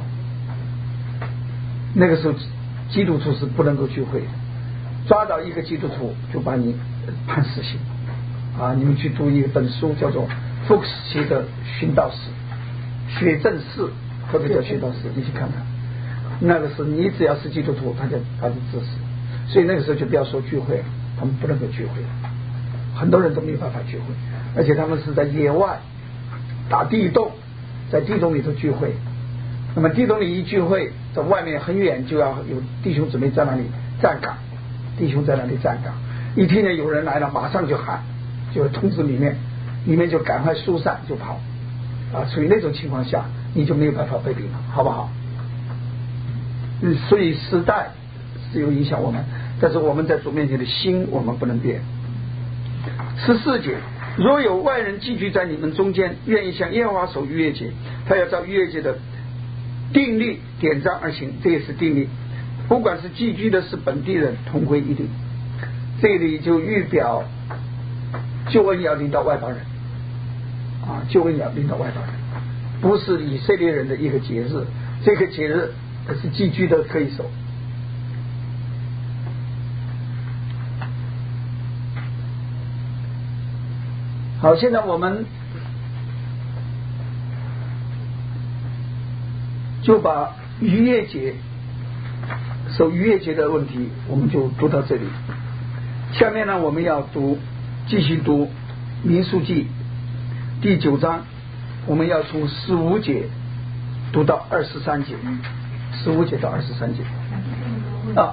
那个时候基督徒是不能够聚会的，抓到一个基督徒就把你判死刑啊！你们去读一本书叫做福克斯奇的殉道史，血证寺或者叫殉道史，你去看看。那个是你只要是基督徒，他就把你致死。所以那个时候就不要说聚会了，他们不能够聚会，很多人都没有办法聚会，而且他们是在野外打地洞，在地洞里头聚会。那么地洞里一聚会，在外面很远就要有弟兄姊妹在那里站岗，弟兄在那里站岗，一听见有人来了，马上就喊，就通知里面，里面就赶快疏散就跑啊！所以那种情况下，你就没有办法被领了，好不好？嗯，所以时代是有影响我们，但是我们在主面前的心我们不能变。十四节，若有外人寄居在你们中间，愿意向耶和华守逾越节，他要照逾越节的定例典章而行，这也是定例。不管是寄居的是本地人，同归一律。这里就预表救恩要临到外邦人啊，救恩要临到外邦人，不是以色列人的一个节日，这个节日是寄居的可以守。好，现在我们就把逾越节守逾越节的问题我们就读到这里。下面呢，我们要读继续读民数记第九章，我们要从十五节读到二十三节，十五节到二十三节啊。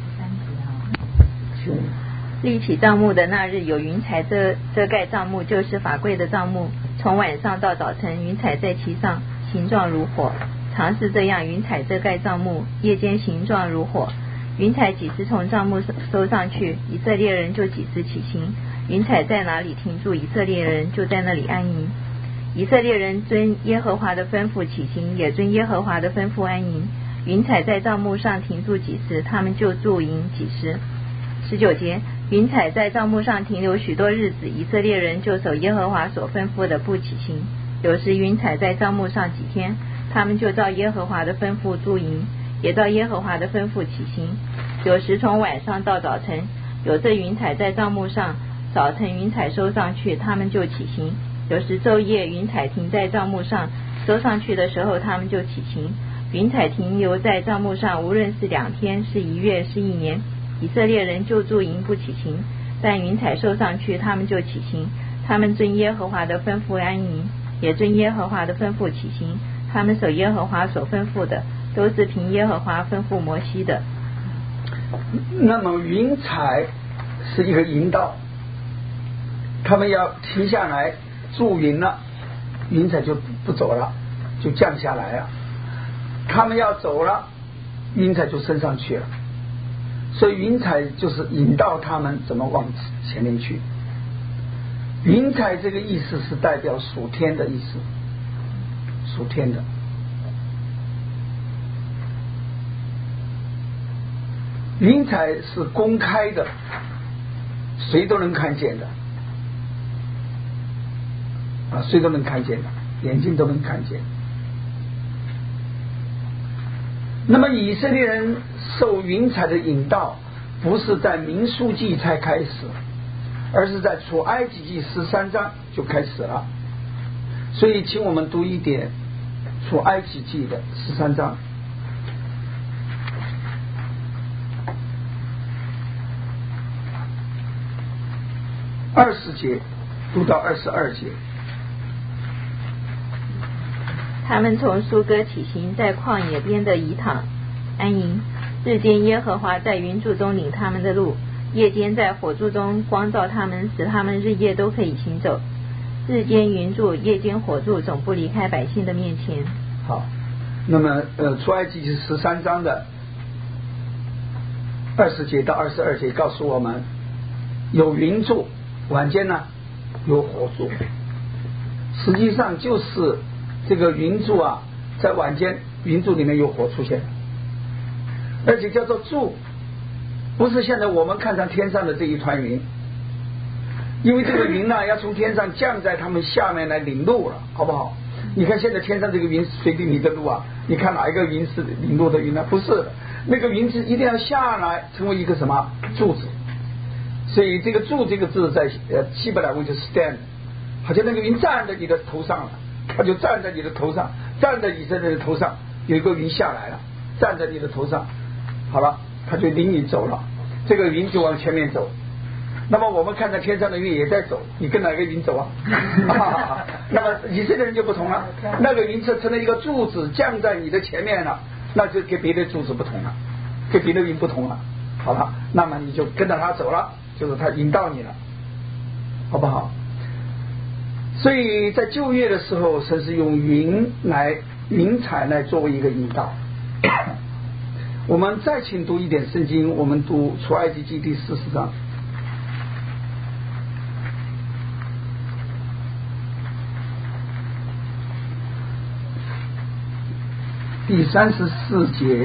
立起帐幕的那日，有云彩遮遮盖帐幕，就是法柜的帐幕，从晚上到早晨，云彩在其上，形状如火。常是这样，云彩遮盖帐幕，夜间形状如火。云彩几时从帐幕收上去，以色列人就几时起行。云彩在哪里停住，以色列人就在那里安营。以色列人遵耶和华的吩咐起行，也遵耶和华的吩咐安营。云彩在帐幕上停住几时，他们就驻营几时。十九节，云彩在帐幕上停留许多日子，以色列人就守耶和华所吩咐的不起行。有时云彩在帐幕上几天，他们就照耶和华的吩咐驻营，也照耶和华的吩咐起行。有时从晚上到早晨，有这云彩在帐幕上，早晨云彩收上去，他们就起行。有时昼夜云彩停在帐幕上，收上去的时候他们就起行。云彩停留在帐幕上，无论是两天，是一月，是一年，以色列人就驻营不起行。但云彩收上去，他们就起行。他们遵耶和华的吩咐安营，也遵耶和华的吩咐起行。他们守耶和华所吩咐的，都是凭耶和华吩咐摩西的。 那么云彩是一个引导，他们要停下来驻营了，云彩就不走了，就降下来了。他们要走了，云彩就升上去了。所以云彩就是引导他们怎么往前面去。云彩这个意思是代表属天的意思，属天的。云彩是公开的，谁都能看见的啊，谁都能看见的，眼睛都能看见。那么以色列人受云彩的引导，不是在民数记才开始，而是在出埃及记十三章就开始了。所以请我们读一点出埃及记的十三章二十节读到二十二节。 他们从苏哥起行，在旷野边的以坦安营。日间耶和华在云柱中领他们的路，夜间在火柱中光照他们，使他们日夜都可以行走。日间云柱，夜间火柱，总不离开百姓的面前。 好， 那么呃，出埃及记十三章的二十节到二十二节告诉我们，有云柱，晚间呢有火柱，实际上就是这个云柱啊，在晚间云柱里面有火出现，而且叫做柱，不是现在我们看上天上的这一团云，因为这个云呢要从天上降在他们下面来领路了，好不好？你看现在天上这个云随地你的路啊，你看哪一个云是领路的云呢？不是的，那个云是一定要下来成为一个什么柱子，所以这个柱这个字在呃希伯来文就是 stand， 好像那个云站在你的头上了，它就站在你的头上，站在以色列的头上，有一个云下来了，站在你的头上，好了，它就领你走了，这个云就往前面走。那么我们看到天上的云也在走，你跟哪个云走啊？那么以色列人就不同了，那个云是成了一个柱子降在你的前面了，那就跟别的柱子不同了，跟别的云不同了，好了，那么你就跟着他走了，就是他引导你了，好不好？所以在旧约的时候，神是用云来云彩来作为一个引导。我们再请读一点圣经，我们读出埃及记第四十章。第三十四节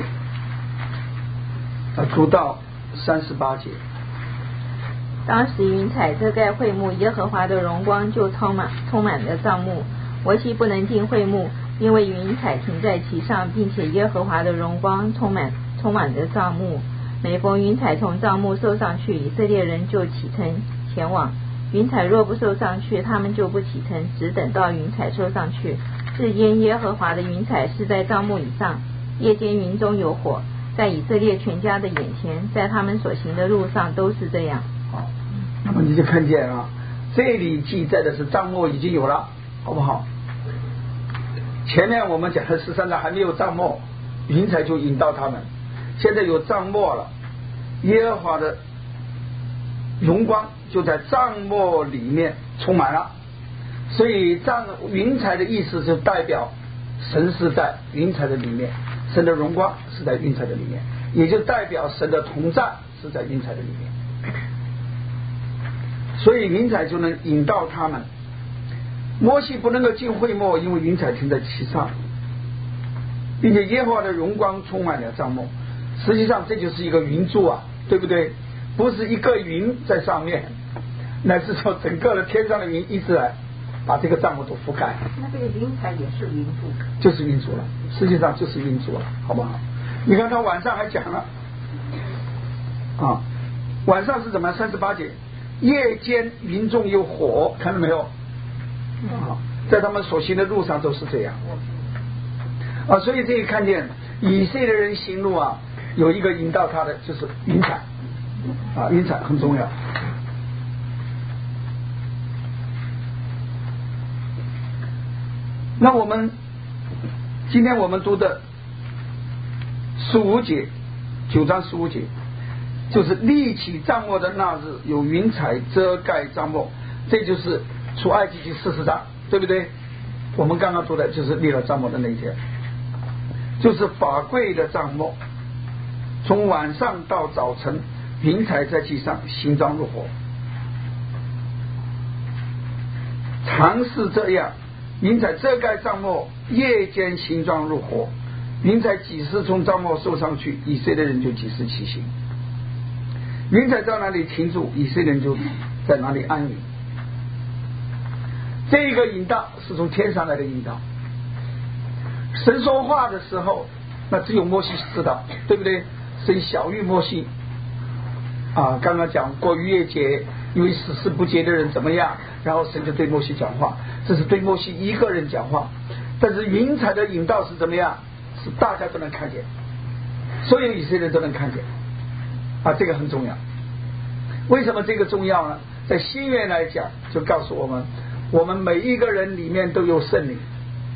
啊，读到三十八节。 当时云彩遮盖会幕，耶和华的荣光就充满充满了帐幕。摩西不能进会幕，因为云彩停在其上，并且耶和华的荣光充满充满了帐幕。每逢云彩从帐幕受上去，以色列人就启程前往。云彩若不受上去，他们就不启程，只等到云彩受上去。日间耶和华的云彩是在帐幕以上，夜间云中有火，在以色列全家的眼前，在他们所行的路上都是这样。 好，那么你就看见啊，这里记载的是帐幕已经有了，好不好？前面我们讲的十三章还没有帐幕，云彩就引导他们，现在有帐幕了，耶和华的荣光就在帐幕里面充满了。所以帐云彩的意思就代表神是在云彩的里面，神的荣光是在云彩的里面，也就代表神的同在是在云彩的里面，所以云彩就能引导他们。摩西不能够进会幕，因为云彩停在其上，并且耶和华的荣光充满了帐幕。实际上这就是一个云柱啊，对不对？不是一个云在上面，乃是说整个的天上的云一直来把这个帐幕都覆盖。 那这个云彩也是云柱， 就是云柱了，实际上就是云柱了，好不好？你看他晚上还讲了啊，晚上是怎么？三十八节，夜间云中有火，看到没有？啊，在他们所行的路上都是这样啊，所以这里看见以色列人行路啊，有一个引导他的就是云彩啊，云彩很重要。那我们今天我们读的十五节，九章十五节，就是立起帐幕的那日，有云彩遮盖帐幕，这就是出埃及记四十章，对不对？我们刚刚读的就是立了帐幕的那一天，就是法柜的帐幕，从晚上到早晨，云彩在其上，形状如火。常是这样，云彩遮盖帐幕，夜间形状如火。云彩几时从帐幕受上去，以色列人就几时起行。云彩在哪里停住，以色列人就在哪里安营。这个引导是从天上来的引导。神说话的时候，那只有摩西知道，对不对？神晓谕摩西啊，刚刚讲过逾越节，因为死事不洁的人怎么样，然后神就对摩西讲话，这是对摩西一个人讲话。但是云彩的引导是怎么样？是大家都能看见，所有以色列人都能看见啊，这个很重要。为什么这个重要呢？在新约来讲，就告诉我们，我们每一个人里面都有圣灵，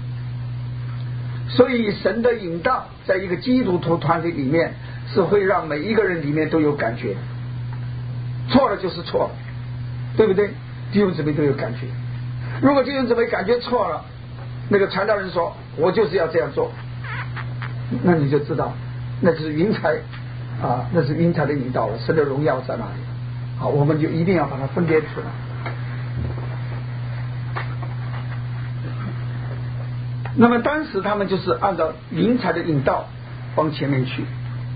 所以神的引导在一个基督徒团体里面是会让每一个人里面都有感觉，错了就是错了，对不对？弟兄姊妹都有感觉。如果弟兄姊妹感觉错了，那个传道人说我就是要这样做， 那你就知道那就是云彩啊，那是云彩的引导了，神的荣耀在哪里？好，我们就一定要把它分辨出来。那么当时他们就是按照云彩的引导往前面去。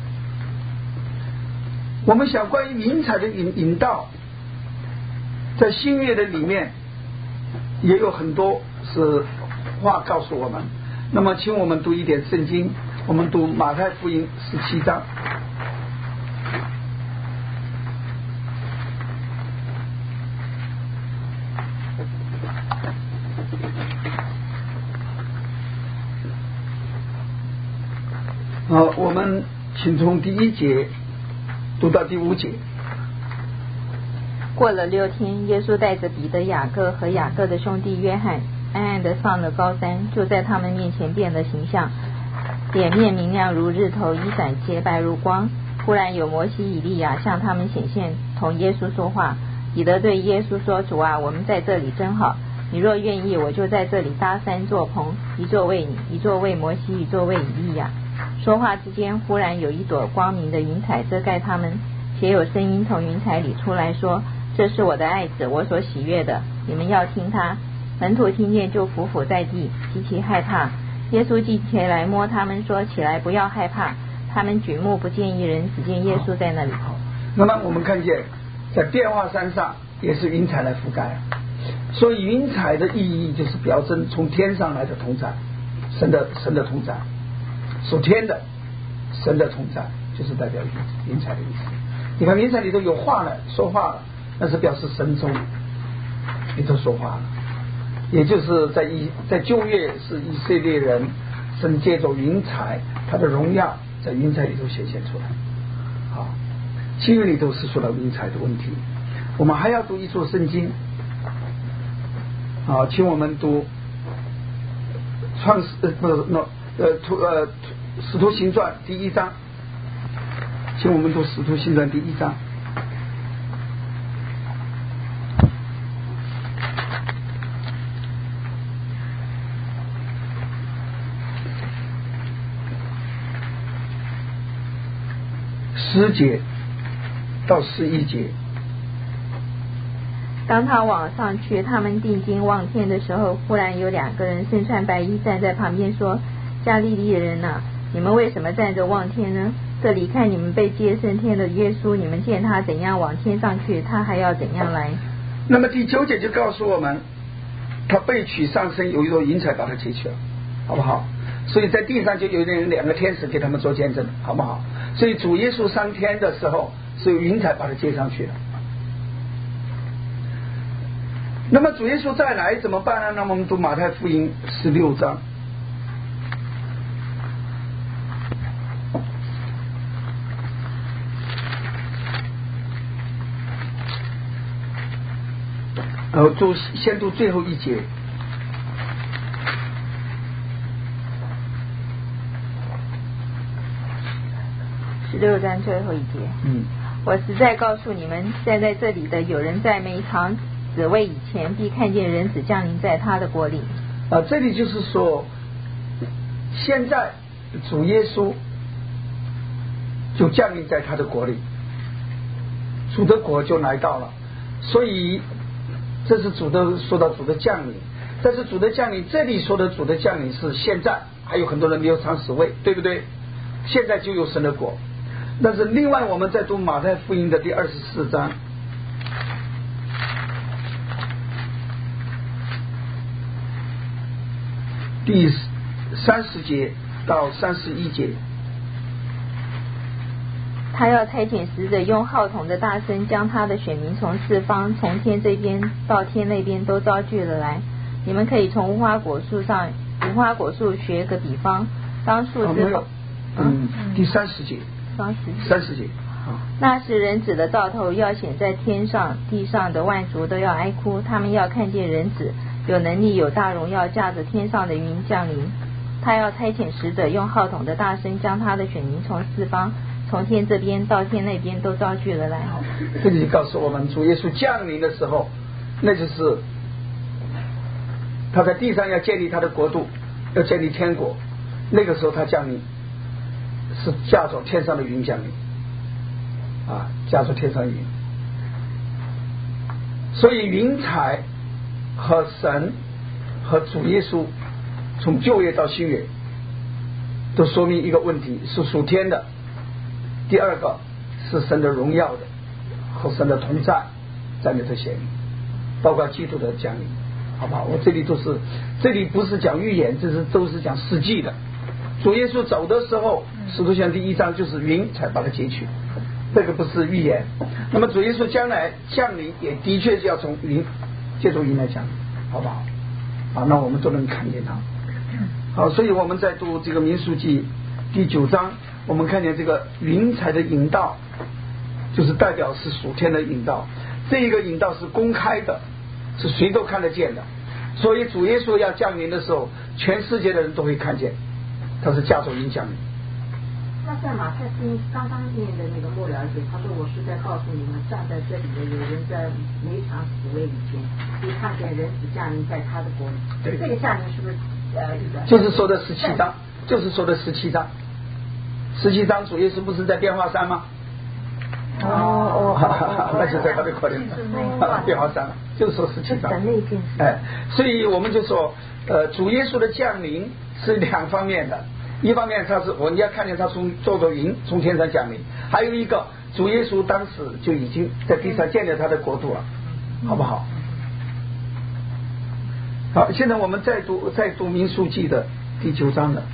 我们想关于云彩的引引导，在新约的里面也有很多是话告诉我们。那么请我们读一点圣经，我们读马太福音十七章。好，我们请从第一节读到第五节。 过了六天，耶稣带着彼得、雅各和雅各的兄弟约翰，暗暗的上了高山，就在他们面前变了形象，脸面明亮如日头，衣伞洁白如光。忽然有摩西、以利亚向他们显现，同耶稣说话。彼得对耶稣说：“主啊，我们在这里真好。你若愿意，我就在这里搭三座棚，一座为你，一座为摩西，一座为以利亚。”说话之间，忽然有一朵光明的云彩遮盖他们，且有声音从云彩里出来说：“这是我的爱子，我所喜悦的，你们要听他。”门徒听见就伏伏在地，极其害怕。耶稣记起来摸他们说：“起来，不要害怕。”他们举目不见一人，只见耶稣在那里。 那么我们看见在变化山上也是云彩来覆盖，所以云彩的意义就是表征从天上来的同在，神的神的同在，属天的神的同在，就是代表云彩的意思。你看云彩里头有话了，说话了，那是表示神中里头说话了，也就是在以在旧约是以色列人神借着云彩，他的荣耀在云彩里头显现出来。好，新约里头是说到云彩的问题。我们还要读一处圣经，好，请我们读创世呃不是那呃图呃使徒行传第一章，请我们读使徒行传第一章。十节到十一节。 当他往上去，他们定睛望天的时候，忽然有两个人身穿白衣站在旁边说：“加利利人哪，你们为什么站着望天呢？这里看你们被接升天的耶稣，你们见他怎样往天上去，他还要怎样来。” 那么第九节就告诉我们，他被取上升，有一朵云彩把他接去了，好不好？所以在地上就有人两个天使给他们做见证，好不好？所以主耶稣上天的时候是有云彩把他接上去的。那么主耶稣再来怎么办呢？那么我们读马太福音十六章。然后读先读最后一节。 十六章最后一节。 嗯， 我实在告诉你们，站在这里的有人在没尝子味以前，必看见人子降临在他的国里。 啊，这里就是说，现在主耶稣就降临在他的国里，主的国就来到了，所以这是主的说到主的降临。但是主的降临，这里说的主的降临是现在，还有很多人没有尝死味，对不对？现在就有神的国。但是另外我们在读马太福音的第二十四章第三十节到三十一节。 他要差遣使者用号筒的大声，将他的选民从四方，从天这边到天那边都招聚了来。你们可以从无花果树上无花果树学个比方，当树枝、 哦、嗯, 嗯第三十节三十三十节。 那时人子的兆头要显在天上，地上的万族都要哀哭，他们要看见人子有能力有大荣耀，驾着天上的云降临。他要差遣使者用号筒的大声，将他的选民从四方，从天这边到天那边都招聚了来。 这里告诉我们，主耶稣降临的时候，那就是他在地上要建立他的国度，要建立天国，那个时候他降临。 是驾着天上的云降临啊，驾着天上云。所以云彩和神和主耶稣从旧约到新约都说明一个问题，是属天的。第二个是神的荣耀的和神的同在在你的显灵，包括基督的降临，好不好？我这里都是，这里不是讲预言，这是都是讲实际的。主耶稣走的时候，使徒行传第一章就是云才把它截去，这个不是预言。那么主耶稣将来降临也的确是要从云借助云来降临，好不好？啊，那我们都能看见它。好，所以我们在读这个民数记第九章，我们看见这个云彩的引导，就是代表是属天的引导。这一个引导是公开的，是谁都看得见的。所以主耶稣要降临的时候，全世界的人都会看见，他是驾着云降临。 那在马太福音刚刚念的那个末了解，他说我是在告诉你们，站在这里的有人在每场死位以前，可以看见人子降临在他的国里。 对， 这个降临是不是呃一个？ 就是说的十七章，就是说的十七章。十七章主耶稣不是在变化山吗？ 哦哦， 那就在他的口里，变化山了，就是说十七章。哎，所以我们就说，呃，主耶稣的降临是两方面的，一方面他是我们要看见他从坐着云从天上降临，还有一个主耶稣当时就已经在地上建立他的国度了，好不好？好，现在我们再读再读民数记的第九章的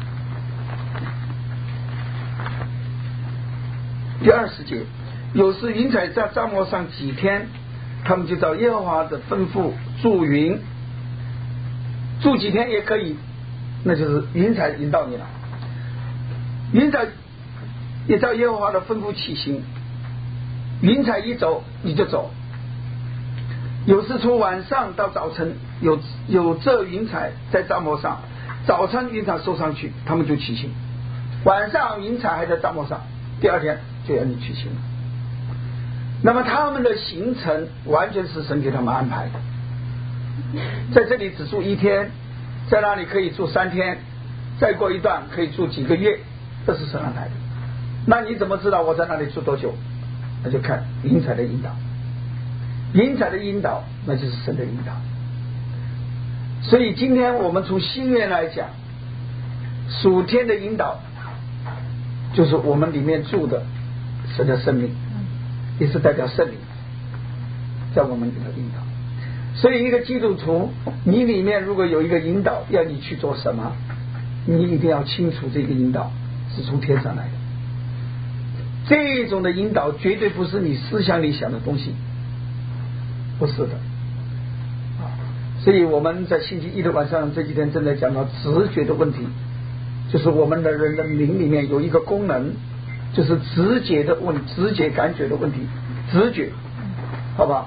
第二十节，有时云彩在帐幕上几天，他们就照耶和华的吩咐住云，住几天也可以，那就是云彩引导你了。云彩也照耶和华的吩咐起行，云彩一走你就走。有时从晚上到早晨，有有这云彩在帐幕上，早晨云彩收上去，他们就起行；晚上云彩还在帐幕上，第二天就要你去行了。那么他们的行程完全是神给他们安排的，在这里只住一天，在那里可以住三天，再过一段可以住几个月，这是神安排的。那你怎么知道我在那里住多久？那就看云彩的引导，云彩的引导那就是神的引导。所以今天我们从新约来讲，属天的引导就是我们里面住的神的生命，也是代表圣灵在我们里面引导。所以一个基督徒，你里面如果有一个引导要你去做什么，你一定要清楚这个引导是从天上来的。这种的引导绝对不是你思想里想的东西，不是的。所以我们在星期一的晚上这几天正在讲到直觉的问题，就是我们的人的灵里面有一个功能，就是直觉的问直觉感觉的问题，直觉，好吧？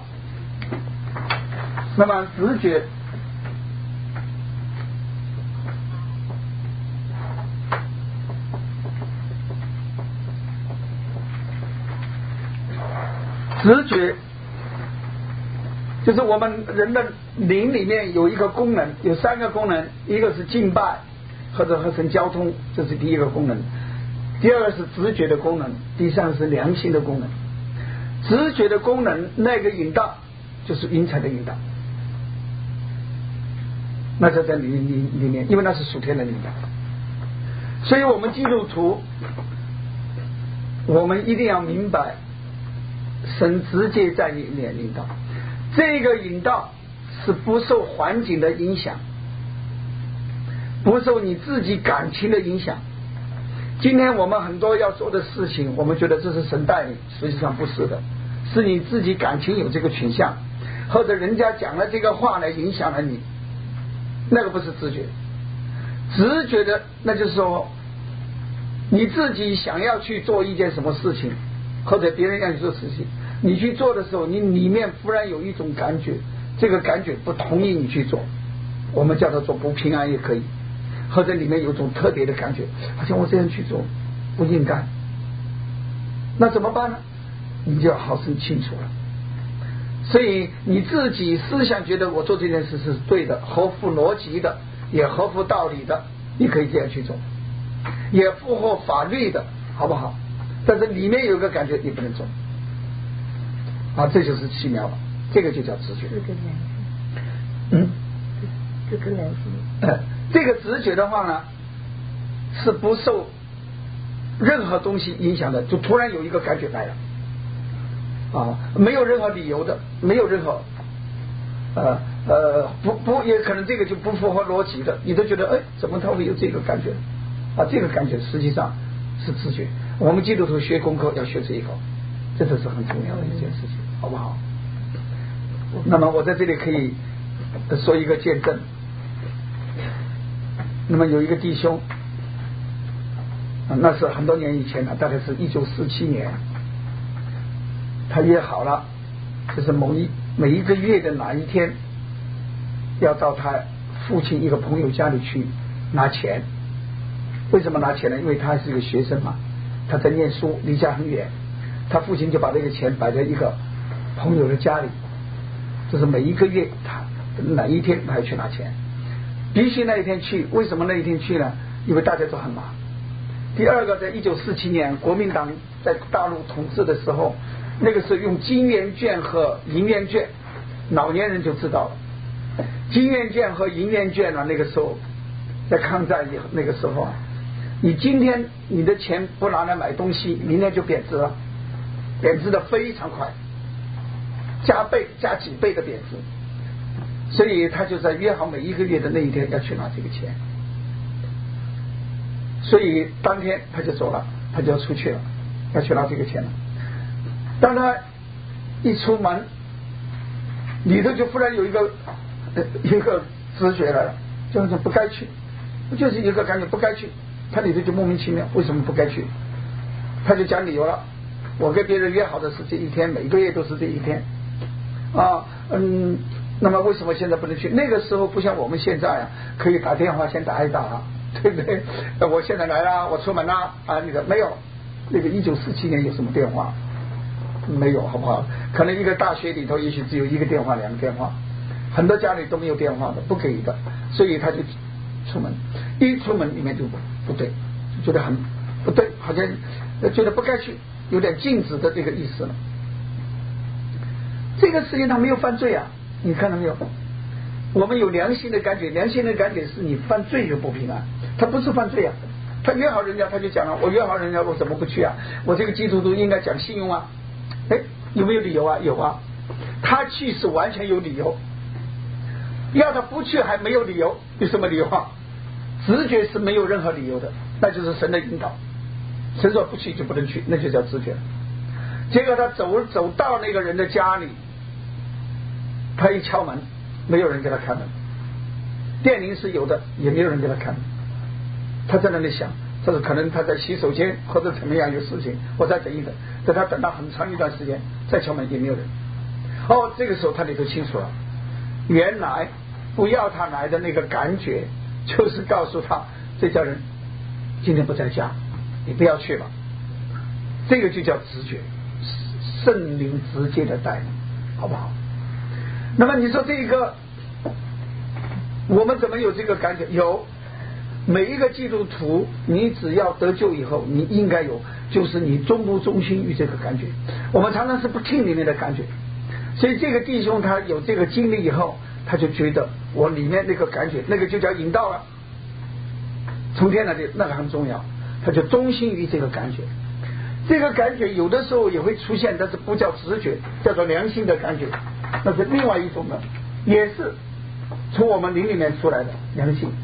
那么直觉直觉就是我们人的灵里面有一个功能，有三个功能，一个是敬拜或者和神交通，这是第一个功能；第二个是直觉的功能；第三个是良心的功能。直觉的功能那个引导就是云彩的引导，那就在里里里面，因为那是属天的引导。所以我们基督徒，我们一定要明白，神直接在里面引导。这个引导是不受环境的影响，不受你自己感情的影响。今天我们很多要做的事情，我们觉得这是神带领，实际上不是的，是你自己感情有这个倾向，或者人家讲了这个话来影响了你，那个不是直觉。直觉的那就是说你自己想要去做一件什么事情，或者别人让你做事情，你去做的时候，你里面忽然有一种感觉，这个感觉不同意你去做，我们叫它做不平安也可以，或者里面有种特别的感觉，好像我这样去做不应该，那怎么办呢？你就要好生清楚了。所以你自己思想觉得我做这件事是对的，合乎逻辑的，也合乎道理的，你可以这样去做。 也符合法律的，好不好？但是里面有个感觉你不能做啊，这就是奇妙了，这个就叫直觉。 这个良心， 嗯， 这个良心。 呃，这个直觉的话呢，是不受任何东西影响的，就突然有一个感觉来了啊，没有任何理由的，没有任何呃呃不不，也可能这个就不符合逻辑的，你都觉得哎，怎么他会有这个感觉啊？这个感觉实际上是直觉。我们基督徒学功课要学这一个，这就是很重要的一件事情，好不好？那么我在这里可以说一个见证。那么有一个弟兄，那是很多年以前了，大概是一九四七年，他约好了，就是某一每一个月的哪一天，要到他父亲一个朋友家里去拿钱。为什么拿钱呢？因为他是一个学生嘛，他在念书，离家很远，他父亲就把这个钱摆在一个朋友的家里，就是每一个月他哪一天他要去拿钱，必须那一天去。为什么那一天去呢？因为大家都很忙。第二个，在一九四七年国民党在大陆统治的时候，那个时候用金圆券和银圆券，老年人就知道了。金圆券和银圆券呢，那个时候在抗战以后，那个时候啊，你今天你的钱不拿来买东西，明天就贬值了，贬值的非常快，加倍加几倍的贬值。所以他就在约好每一个月的那一天要去拿这个钱，所以当天他就走了，他就要出去了，要去拿这个钱了。当他一出门，里头就忽然有一个一个直觉来了，就是不该去，就是一个感觉不该去，他里头就莫名其妙，为什么不该去？他就讲理由了，我跟别人约好的是这一天，每个月都是这一天啊，嗯。那么为什么现在不能去？那个时候不像我们现在啊，可以打电话先打一打，对不对？我现在来了，我出门了啊，那个没有，那个一九四七年有什么电话？没有，好不好？可能一个大学里头也许只有一个电话、两个电话，很多家里都没有电话的，不给的，所以他就出门，一出门里面就不对，觉得很不对，好像觉得不该去，有点禁止的这个意思了。这个世界上没有犯罪啊。你看到没有？我们有良心的感觉，良心的感觉是你犯罪就不平安，他不是犯罪啊。他约好人家，他就讲了，我约好人家，我怎么不去啊？我这个基督徒应该讲信用啊。哎，有没有理由啊？有啊，他去是完全有理由，要他不去还没有理由，有什么理由啊？直觉是没有任何理由的，那就是神的引导。神说不去就不能去，那就叫直觉。结果他走走到那个人的家里。他一敲门，没有人给他开门，电铃是有的，也没有人给他开门。他在那里想，这是可能他在洗手间或者怎么样有事情，我再等一等。等他等到很长一段时间，再敲门也没有人。哦，这个时候他里头清楚了，原来不要他来的那个感觉，就是告诉他这家人今天不在家，你不要去了。这个就叫直觉，圣灵直接的带领，好不好？那么你说这个我们怎么有这个感觉？有，每一个基督徒你只要得救以后你应该有，就是你忠不忠心于这个感觉。我们常常是不听里面的感觉，所以这个弟兄他有这个经历以后，他就觉得我里面那个感觉，那个就叫引导了，从天来的那个很重要，他就忠心于这个感觉。这个感觉有的时候也会出现，但是不叫直觉，叫做良心的感觉，那是另外一种的，也是从我们灵里面出来的良心。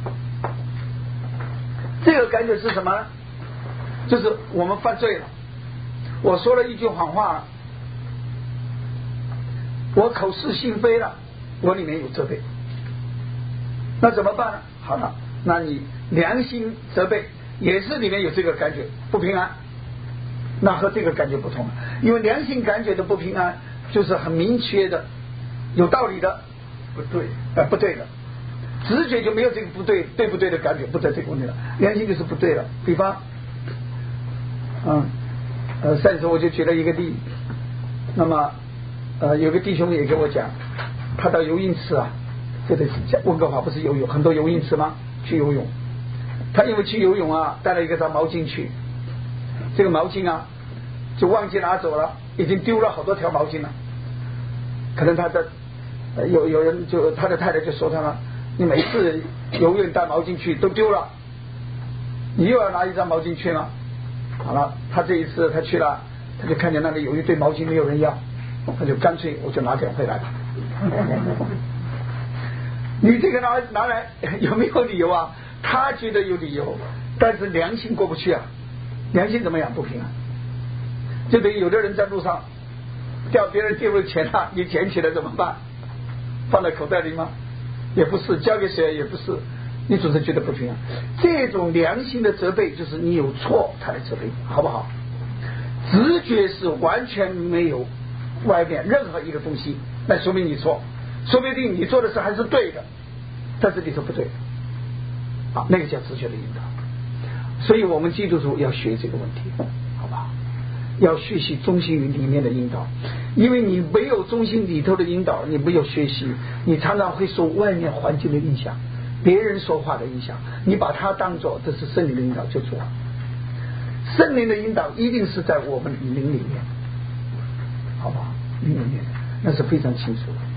这个感觉是什么呢？就是我们犯罪了，我说了一句谎话了，我口是心非了，我里面有责备，那怎么办呢？好了，那你良心责备也是里面有这个感觉不平安，那和这个感觉不同了，因为良心感觉的不平安就是很明确的有道理的不对，呃不对的，直觉就没有这个不对对不对的感觉，不在这个问题了，良心就是不对了。比方嗯呃上次我就举了一个例，那么呃有个弟兄也跟我讲，他到游泳池啊，这里温哥华不是游泳很多游泳池吗？去游泳， 他因为去游泳啊，带了一个条毛巾去，这个毛巾啊就忘记拿走了，已经丢了好多条毛巾了。可能他的有有人就他的太太就说他了，你每次游泳带毛巾去都丢了，你又要拿一张毛巾去了。好了，他这一次他去了，他就看见那里有一堆毛巾没有人要，他就干脆我就拿点回来吧。你这个拿拿来有没有理由啊？他觉得有理由，但是良心过不去啊。良心怎么样？不平安。就等于有的人在路上掉别人丢了钱了，你捡起来怎么办？放在口袋里吗？也不是，交给谁也不是，你总是觉得不平安。这种良心的责备就是你有错他来责备，好不好？直觉是完全没有外面任何一个东西来说明你错，说不定你做的事还是对的，但是你说不对啊，那个叫直觉的引导。所以我们基督徒要学这个问题，好不好？要学习中心里面的引导，因为你没有中心里头的引导，你没有学习，你常常会受外面环境的影响，别人说话的影响，你把它当作这是圣灵的引导就错了。圣灵的引导一定是在我们灵里面，好不好？灵里面那是非常清楚的。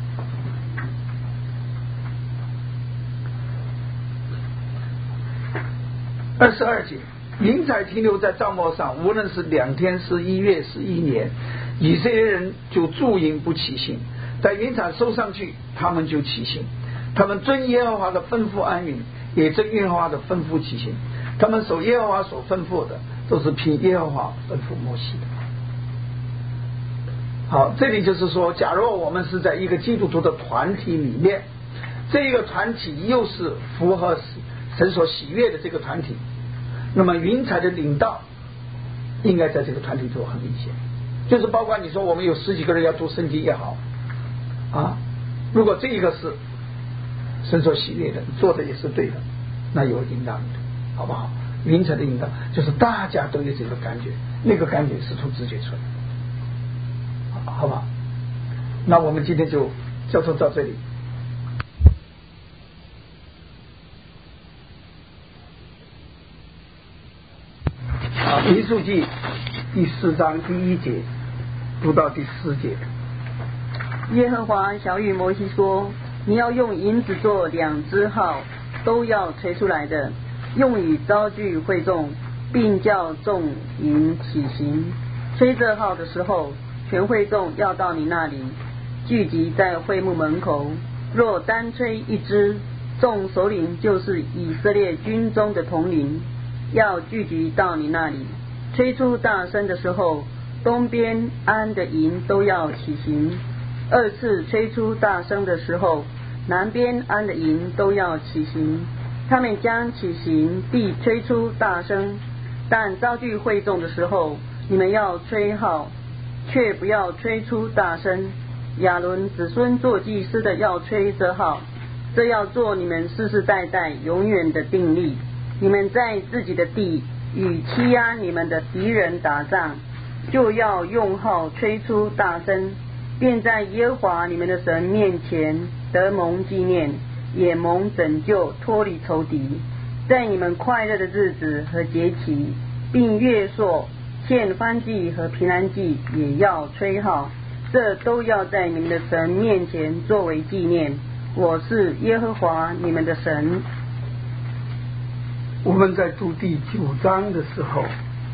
二十二节，云彩停留在帐幕上，无论是两天是一月是一年，以色列人就驻营不起行，在云彩收上去，他们就起行，他们遵耶和华的吩咐安营，也遵耶和华的吩咐起行，他们守耶和华所吩咐的，都是凭耶和华吩咐摩西的。好，这里就是说，假如我们是在一个基督徒的团体里面，这个团体又是符合神所喜悦的这个团体，那么云彩的领导应该在这个团体中很明显，就是包括你说我们有十几个人要读圣经也好啊，如果这一个是神所喜悦的，做的也是对的，那有引导的，好不好？云彩的引导就是大家都有这个感觉，那个感觉是从直觉出来的，好不好？那我们今天就交通到这里。民数记第四章第一节读到第四节。 耶和华晓谕摩西说，你要用银子做两只号，都要吹出来的，用以招聚会众，并叫众营起行。吹这号的时候，全会众要到你那里聚集在会幕门口，若单吹一支，众首领就是以色列军中的统领要聚集到你那里。吹出大声的时候，东边安的营都要起行；二次吹出大声的时候，南边安的营都要起行。他们将起行，必吹出大声，但招聚会众的时候，你们要吹号，却不要吹出大声。亚伦子孙做祭司的要吹这号，这要做你们世世代代永远的定例。你们在自己的地与欺压你们的敌人打仗，就要用号吹出大声，便在耶和华你们的神面前得蒙纪念，也蒙拯救，脱离仇敌。在你们快乐的日子和节期，并月朔、献燔祭和平安祭，也要吹号，这都要在你们的神面前作为纪念。我是耶和华你们的神。 我们在读第九章的时候，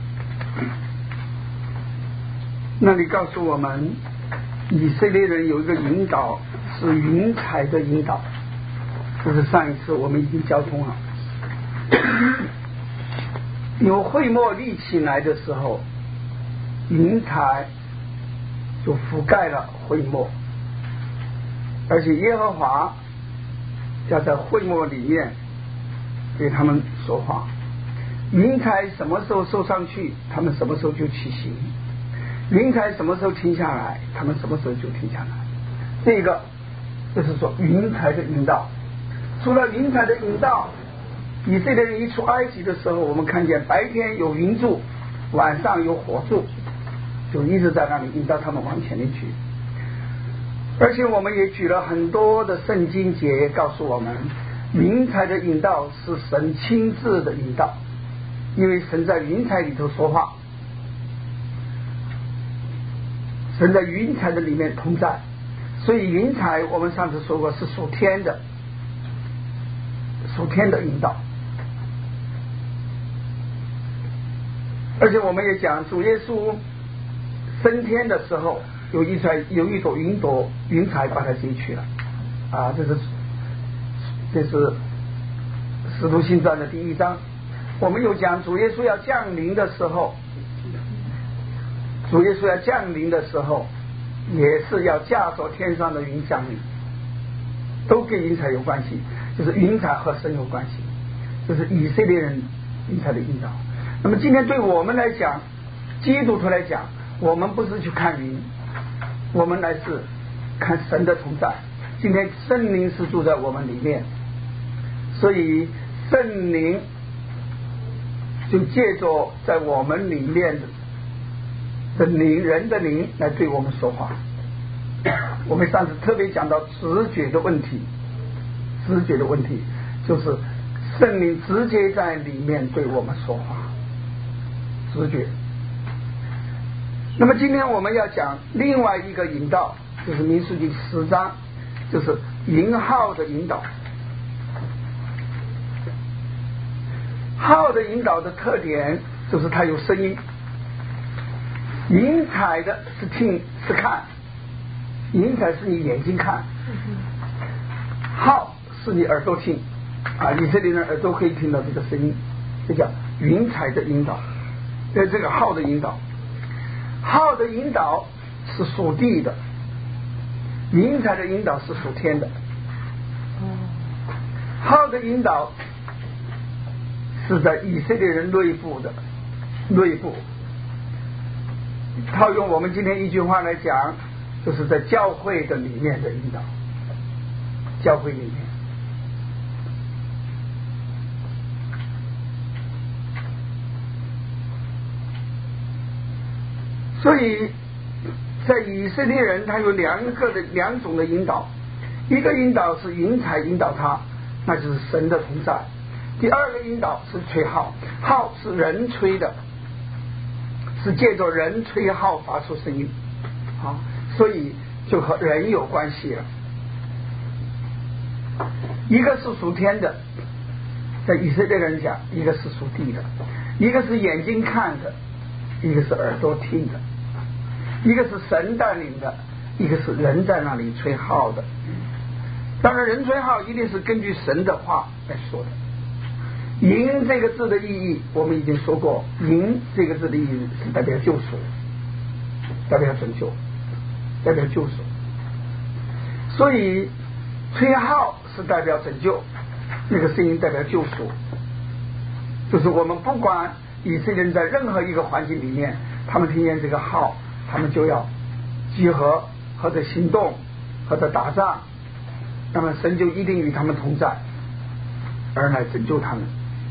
那里告诉我们以色列人有一个引导是云彩的引导，这是上一次我们已经交通了。有会幕立起来的时候，云彩就覆盖了会幕，而且耶和华要在会幕里面给他们说话。云彩什么时候收上去，他们什么时候就起行；云彩什么时候停下来，他们什么时候就停下来。这个就是说云彩的引导。除了云彩的引导，以色列人一出埃及的时候，我们看见白天有云柱，晚上有火柱，就一直在那里引导他们往前面去。而且我们也举了很多的圣经节告诉我们， 云彩的引导是神亲自的引导，因为神在云彩里头说话，神在云彩的里面同在，所以云彩我们上次说过是属天的，属天的引导。而且我们也讲主耶稣升天的时候，有一彩有一朵云朵云彩把他接去了啊，这是这是使徒行传的第一章。我们有讲主耶稣要降临的时候，主耶稣要降临的时候也是要驾着天上的云降临，都跟云彩有关系，就是云彩和神有关系，就是以色列人云彩的引导。那么今天对我们来讲，基督徒来讲，我们不是去看云，我们乃是看神的同在。今天圣灵是住在我们里面，所以圣灵就借着在我们里面的灵，人的灵来对我们说话。我们上次特别讲到直觉的问题，直觉的问题就是圣灵直接在里面对我们说话，直觉。那么今天我们要讲另外一个引导，就是民数记十章，就是云号的引导。号的引导的特点就是它有声音，云彩的是听是看，云彩是你眼睛看，号是你耳朵听啊，以色列人耳朵可以听到这个声音，这叫云彩的引导。这这个号的引导，号的引导是属地的，云彩的引导是属天的。号的引导是在以色列人内部的内部，套用我们今天一句话来讲，就是在教会的里面的引导，教会里面。所以在以色列人他有两个的两种的引导，一个引导是云彩引导他，那就是神的同在。第二个引导是吹号，号是人吹的，是借着人吹号发出声音，好，所以就和人有关系了。一个是属天的，在以色列人讲，一个是属地的，一个是眼睛看的，一个是耳朵听的，一个是神带领的，一个是人在那里吹号的。当然人吹号一定是根据神的话来说的。营这个字的意义我们已经说过，营这个字的意义是代表救赎，代表拯救，代表救赎。所以吹号是代表拯救，那个声音代表救赎，就是我们不管以色列人在任何一个环境里面，他们听见这个号，他们就要集合或者行动或者打仗，那么神就一定与他们同在，而来拯救他们。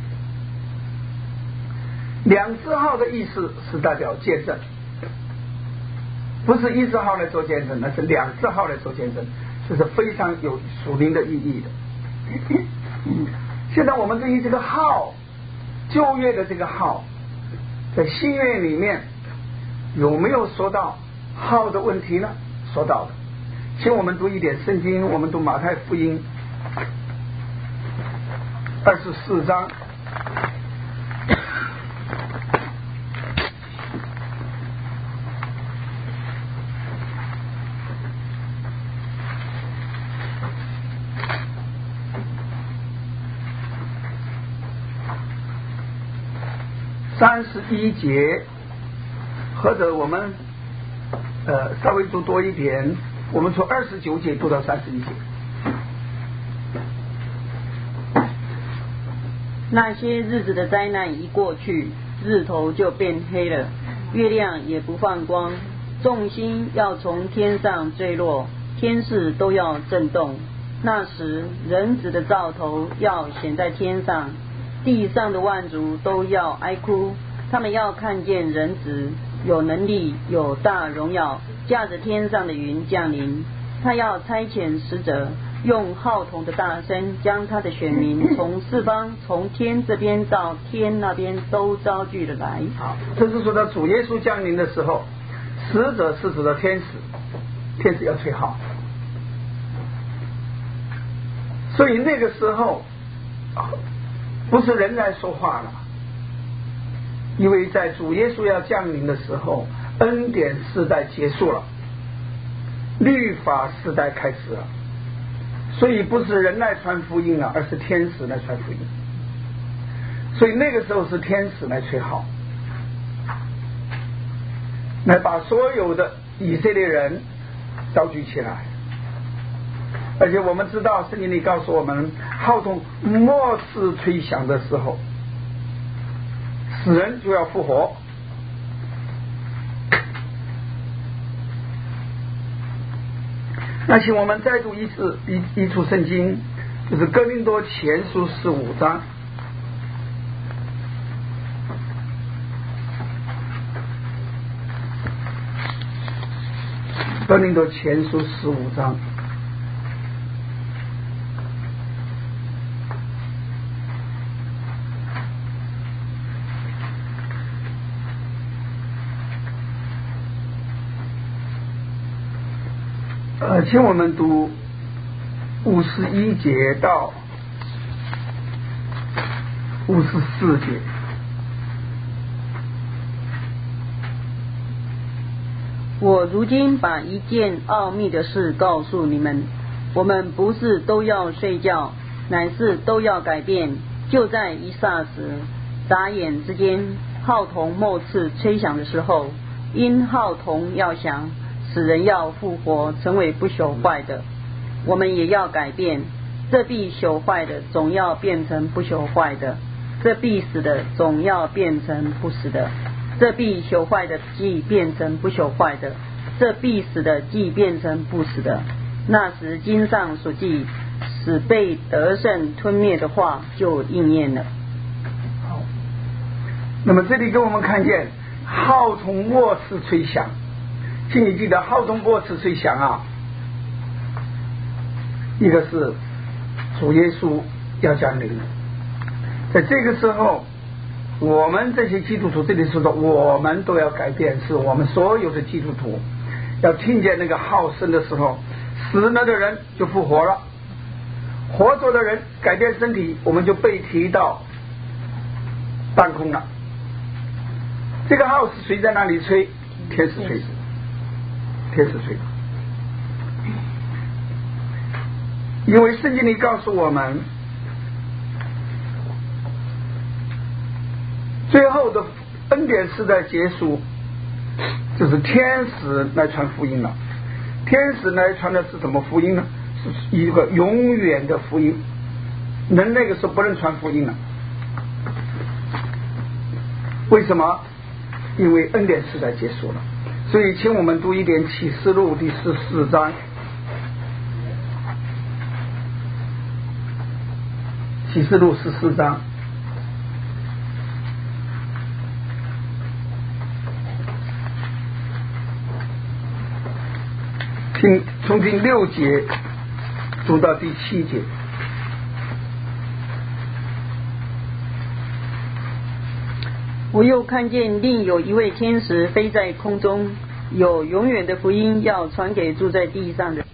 两字号的意思是代表见证，不是一字号来做见证，那是两字号来做见证，这是非常有属灵的意义的。现在我们对于这个号，旧约的这个号，在新约里面有没有说到号的问题呢？说到的，请我们读一点圣经，我们读马太福音二十四章。三十一节，或者我们呃稍微读多一点，我们从二十九节读到三十一节。 那些日子的灾难一过去，日头就变黑了，月亮也不放光，众星要从天上坠落，天势都要震动。那时人子的兆头要显在天上，地上的万族都要哀哭，他们要看见人子有能力有大荣耀，驾着天上的云降临。他要差遣使者用号筒的大声，将他的选民从四方，从天这边到天那边都招聚了来。 好，这是说到主耶稣降临的时候，使者是指的天使，天使要吹号，所以那个时候不是人来说话了，因为在主耶稣要降临的时候，恩典时代结束了，律法时代开始了，所以不是人来传福音了，而是天使来传福音。所以那个时候是天使来吹号，来把所有的以色列人召集起来。而且我们知道圣经里告诉我们，号筒末次吹响的时候，死人就要复活。那请我们再读一次一一处圣经，就是哥林多前书十五章。哥林多前书十五章。呃，请我们读五十一节到五十四节。 我如今把一件奥秘的事告诉你们，我们不是都要睡觉，乃是都要改变。就在一霎时，眨眼之间，号筒末次吹响的时候，因号筒要响，使人要复活，成为不朽坏的，我们也要改变。这必朽坏的总要变成不朽坏的，这必死的总要变成不死的，这必朽坏的既变成不朽坏的，这必死的既变成不死的。那时经上所记使被得胜吞灭的话就应验了。 好，那么这里给我们看见号筒末次吹响，请你记得号筒末次吹响啊，一个是主耶稣要降临，在这个时候我们这些基督徒，这里说的我们都要改变，是我们所有的基督徒要听见那个号声的时候，死了的人就复活了，活着的人改变身体，我们就被提到半空了。这个号是谁在那里吹？天使吹，天使吹。因为圣经里告诉我们，最后的恩典时代结束，就是天使来传福音了。天使来传的是什么福音呢？是一个永远的福音，人那个时候不能传福音了。为什么？因为恩典时代结束了。所以请我们读一点启示录第十四章。启示录十四章，听从第六节读到第七节。 我又看见另有一位天使飞在空中，有永远的福音要传给住在地上的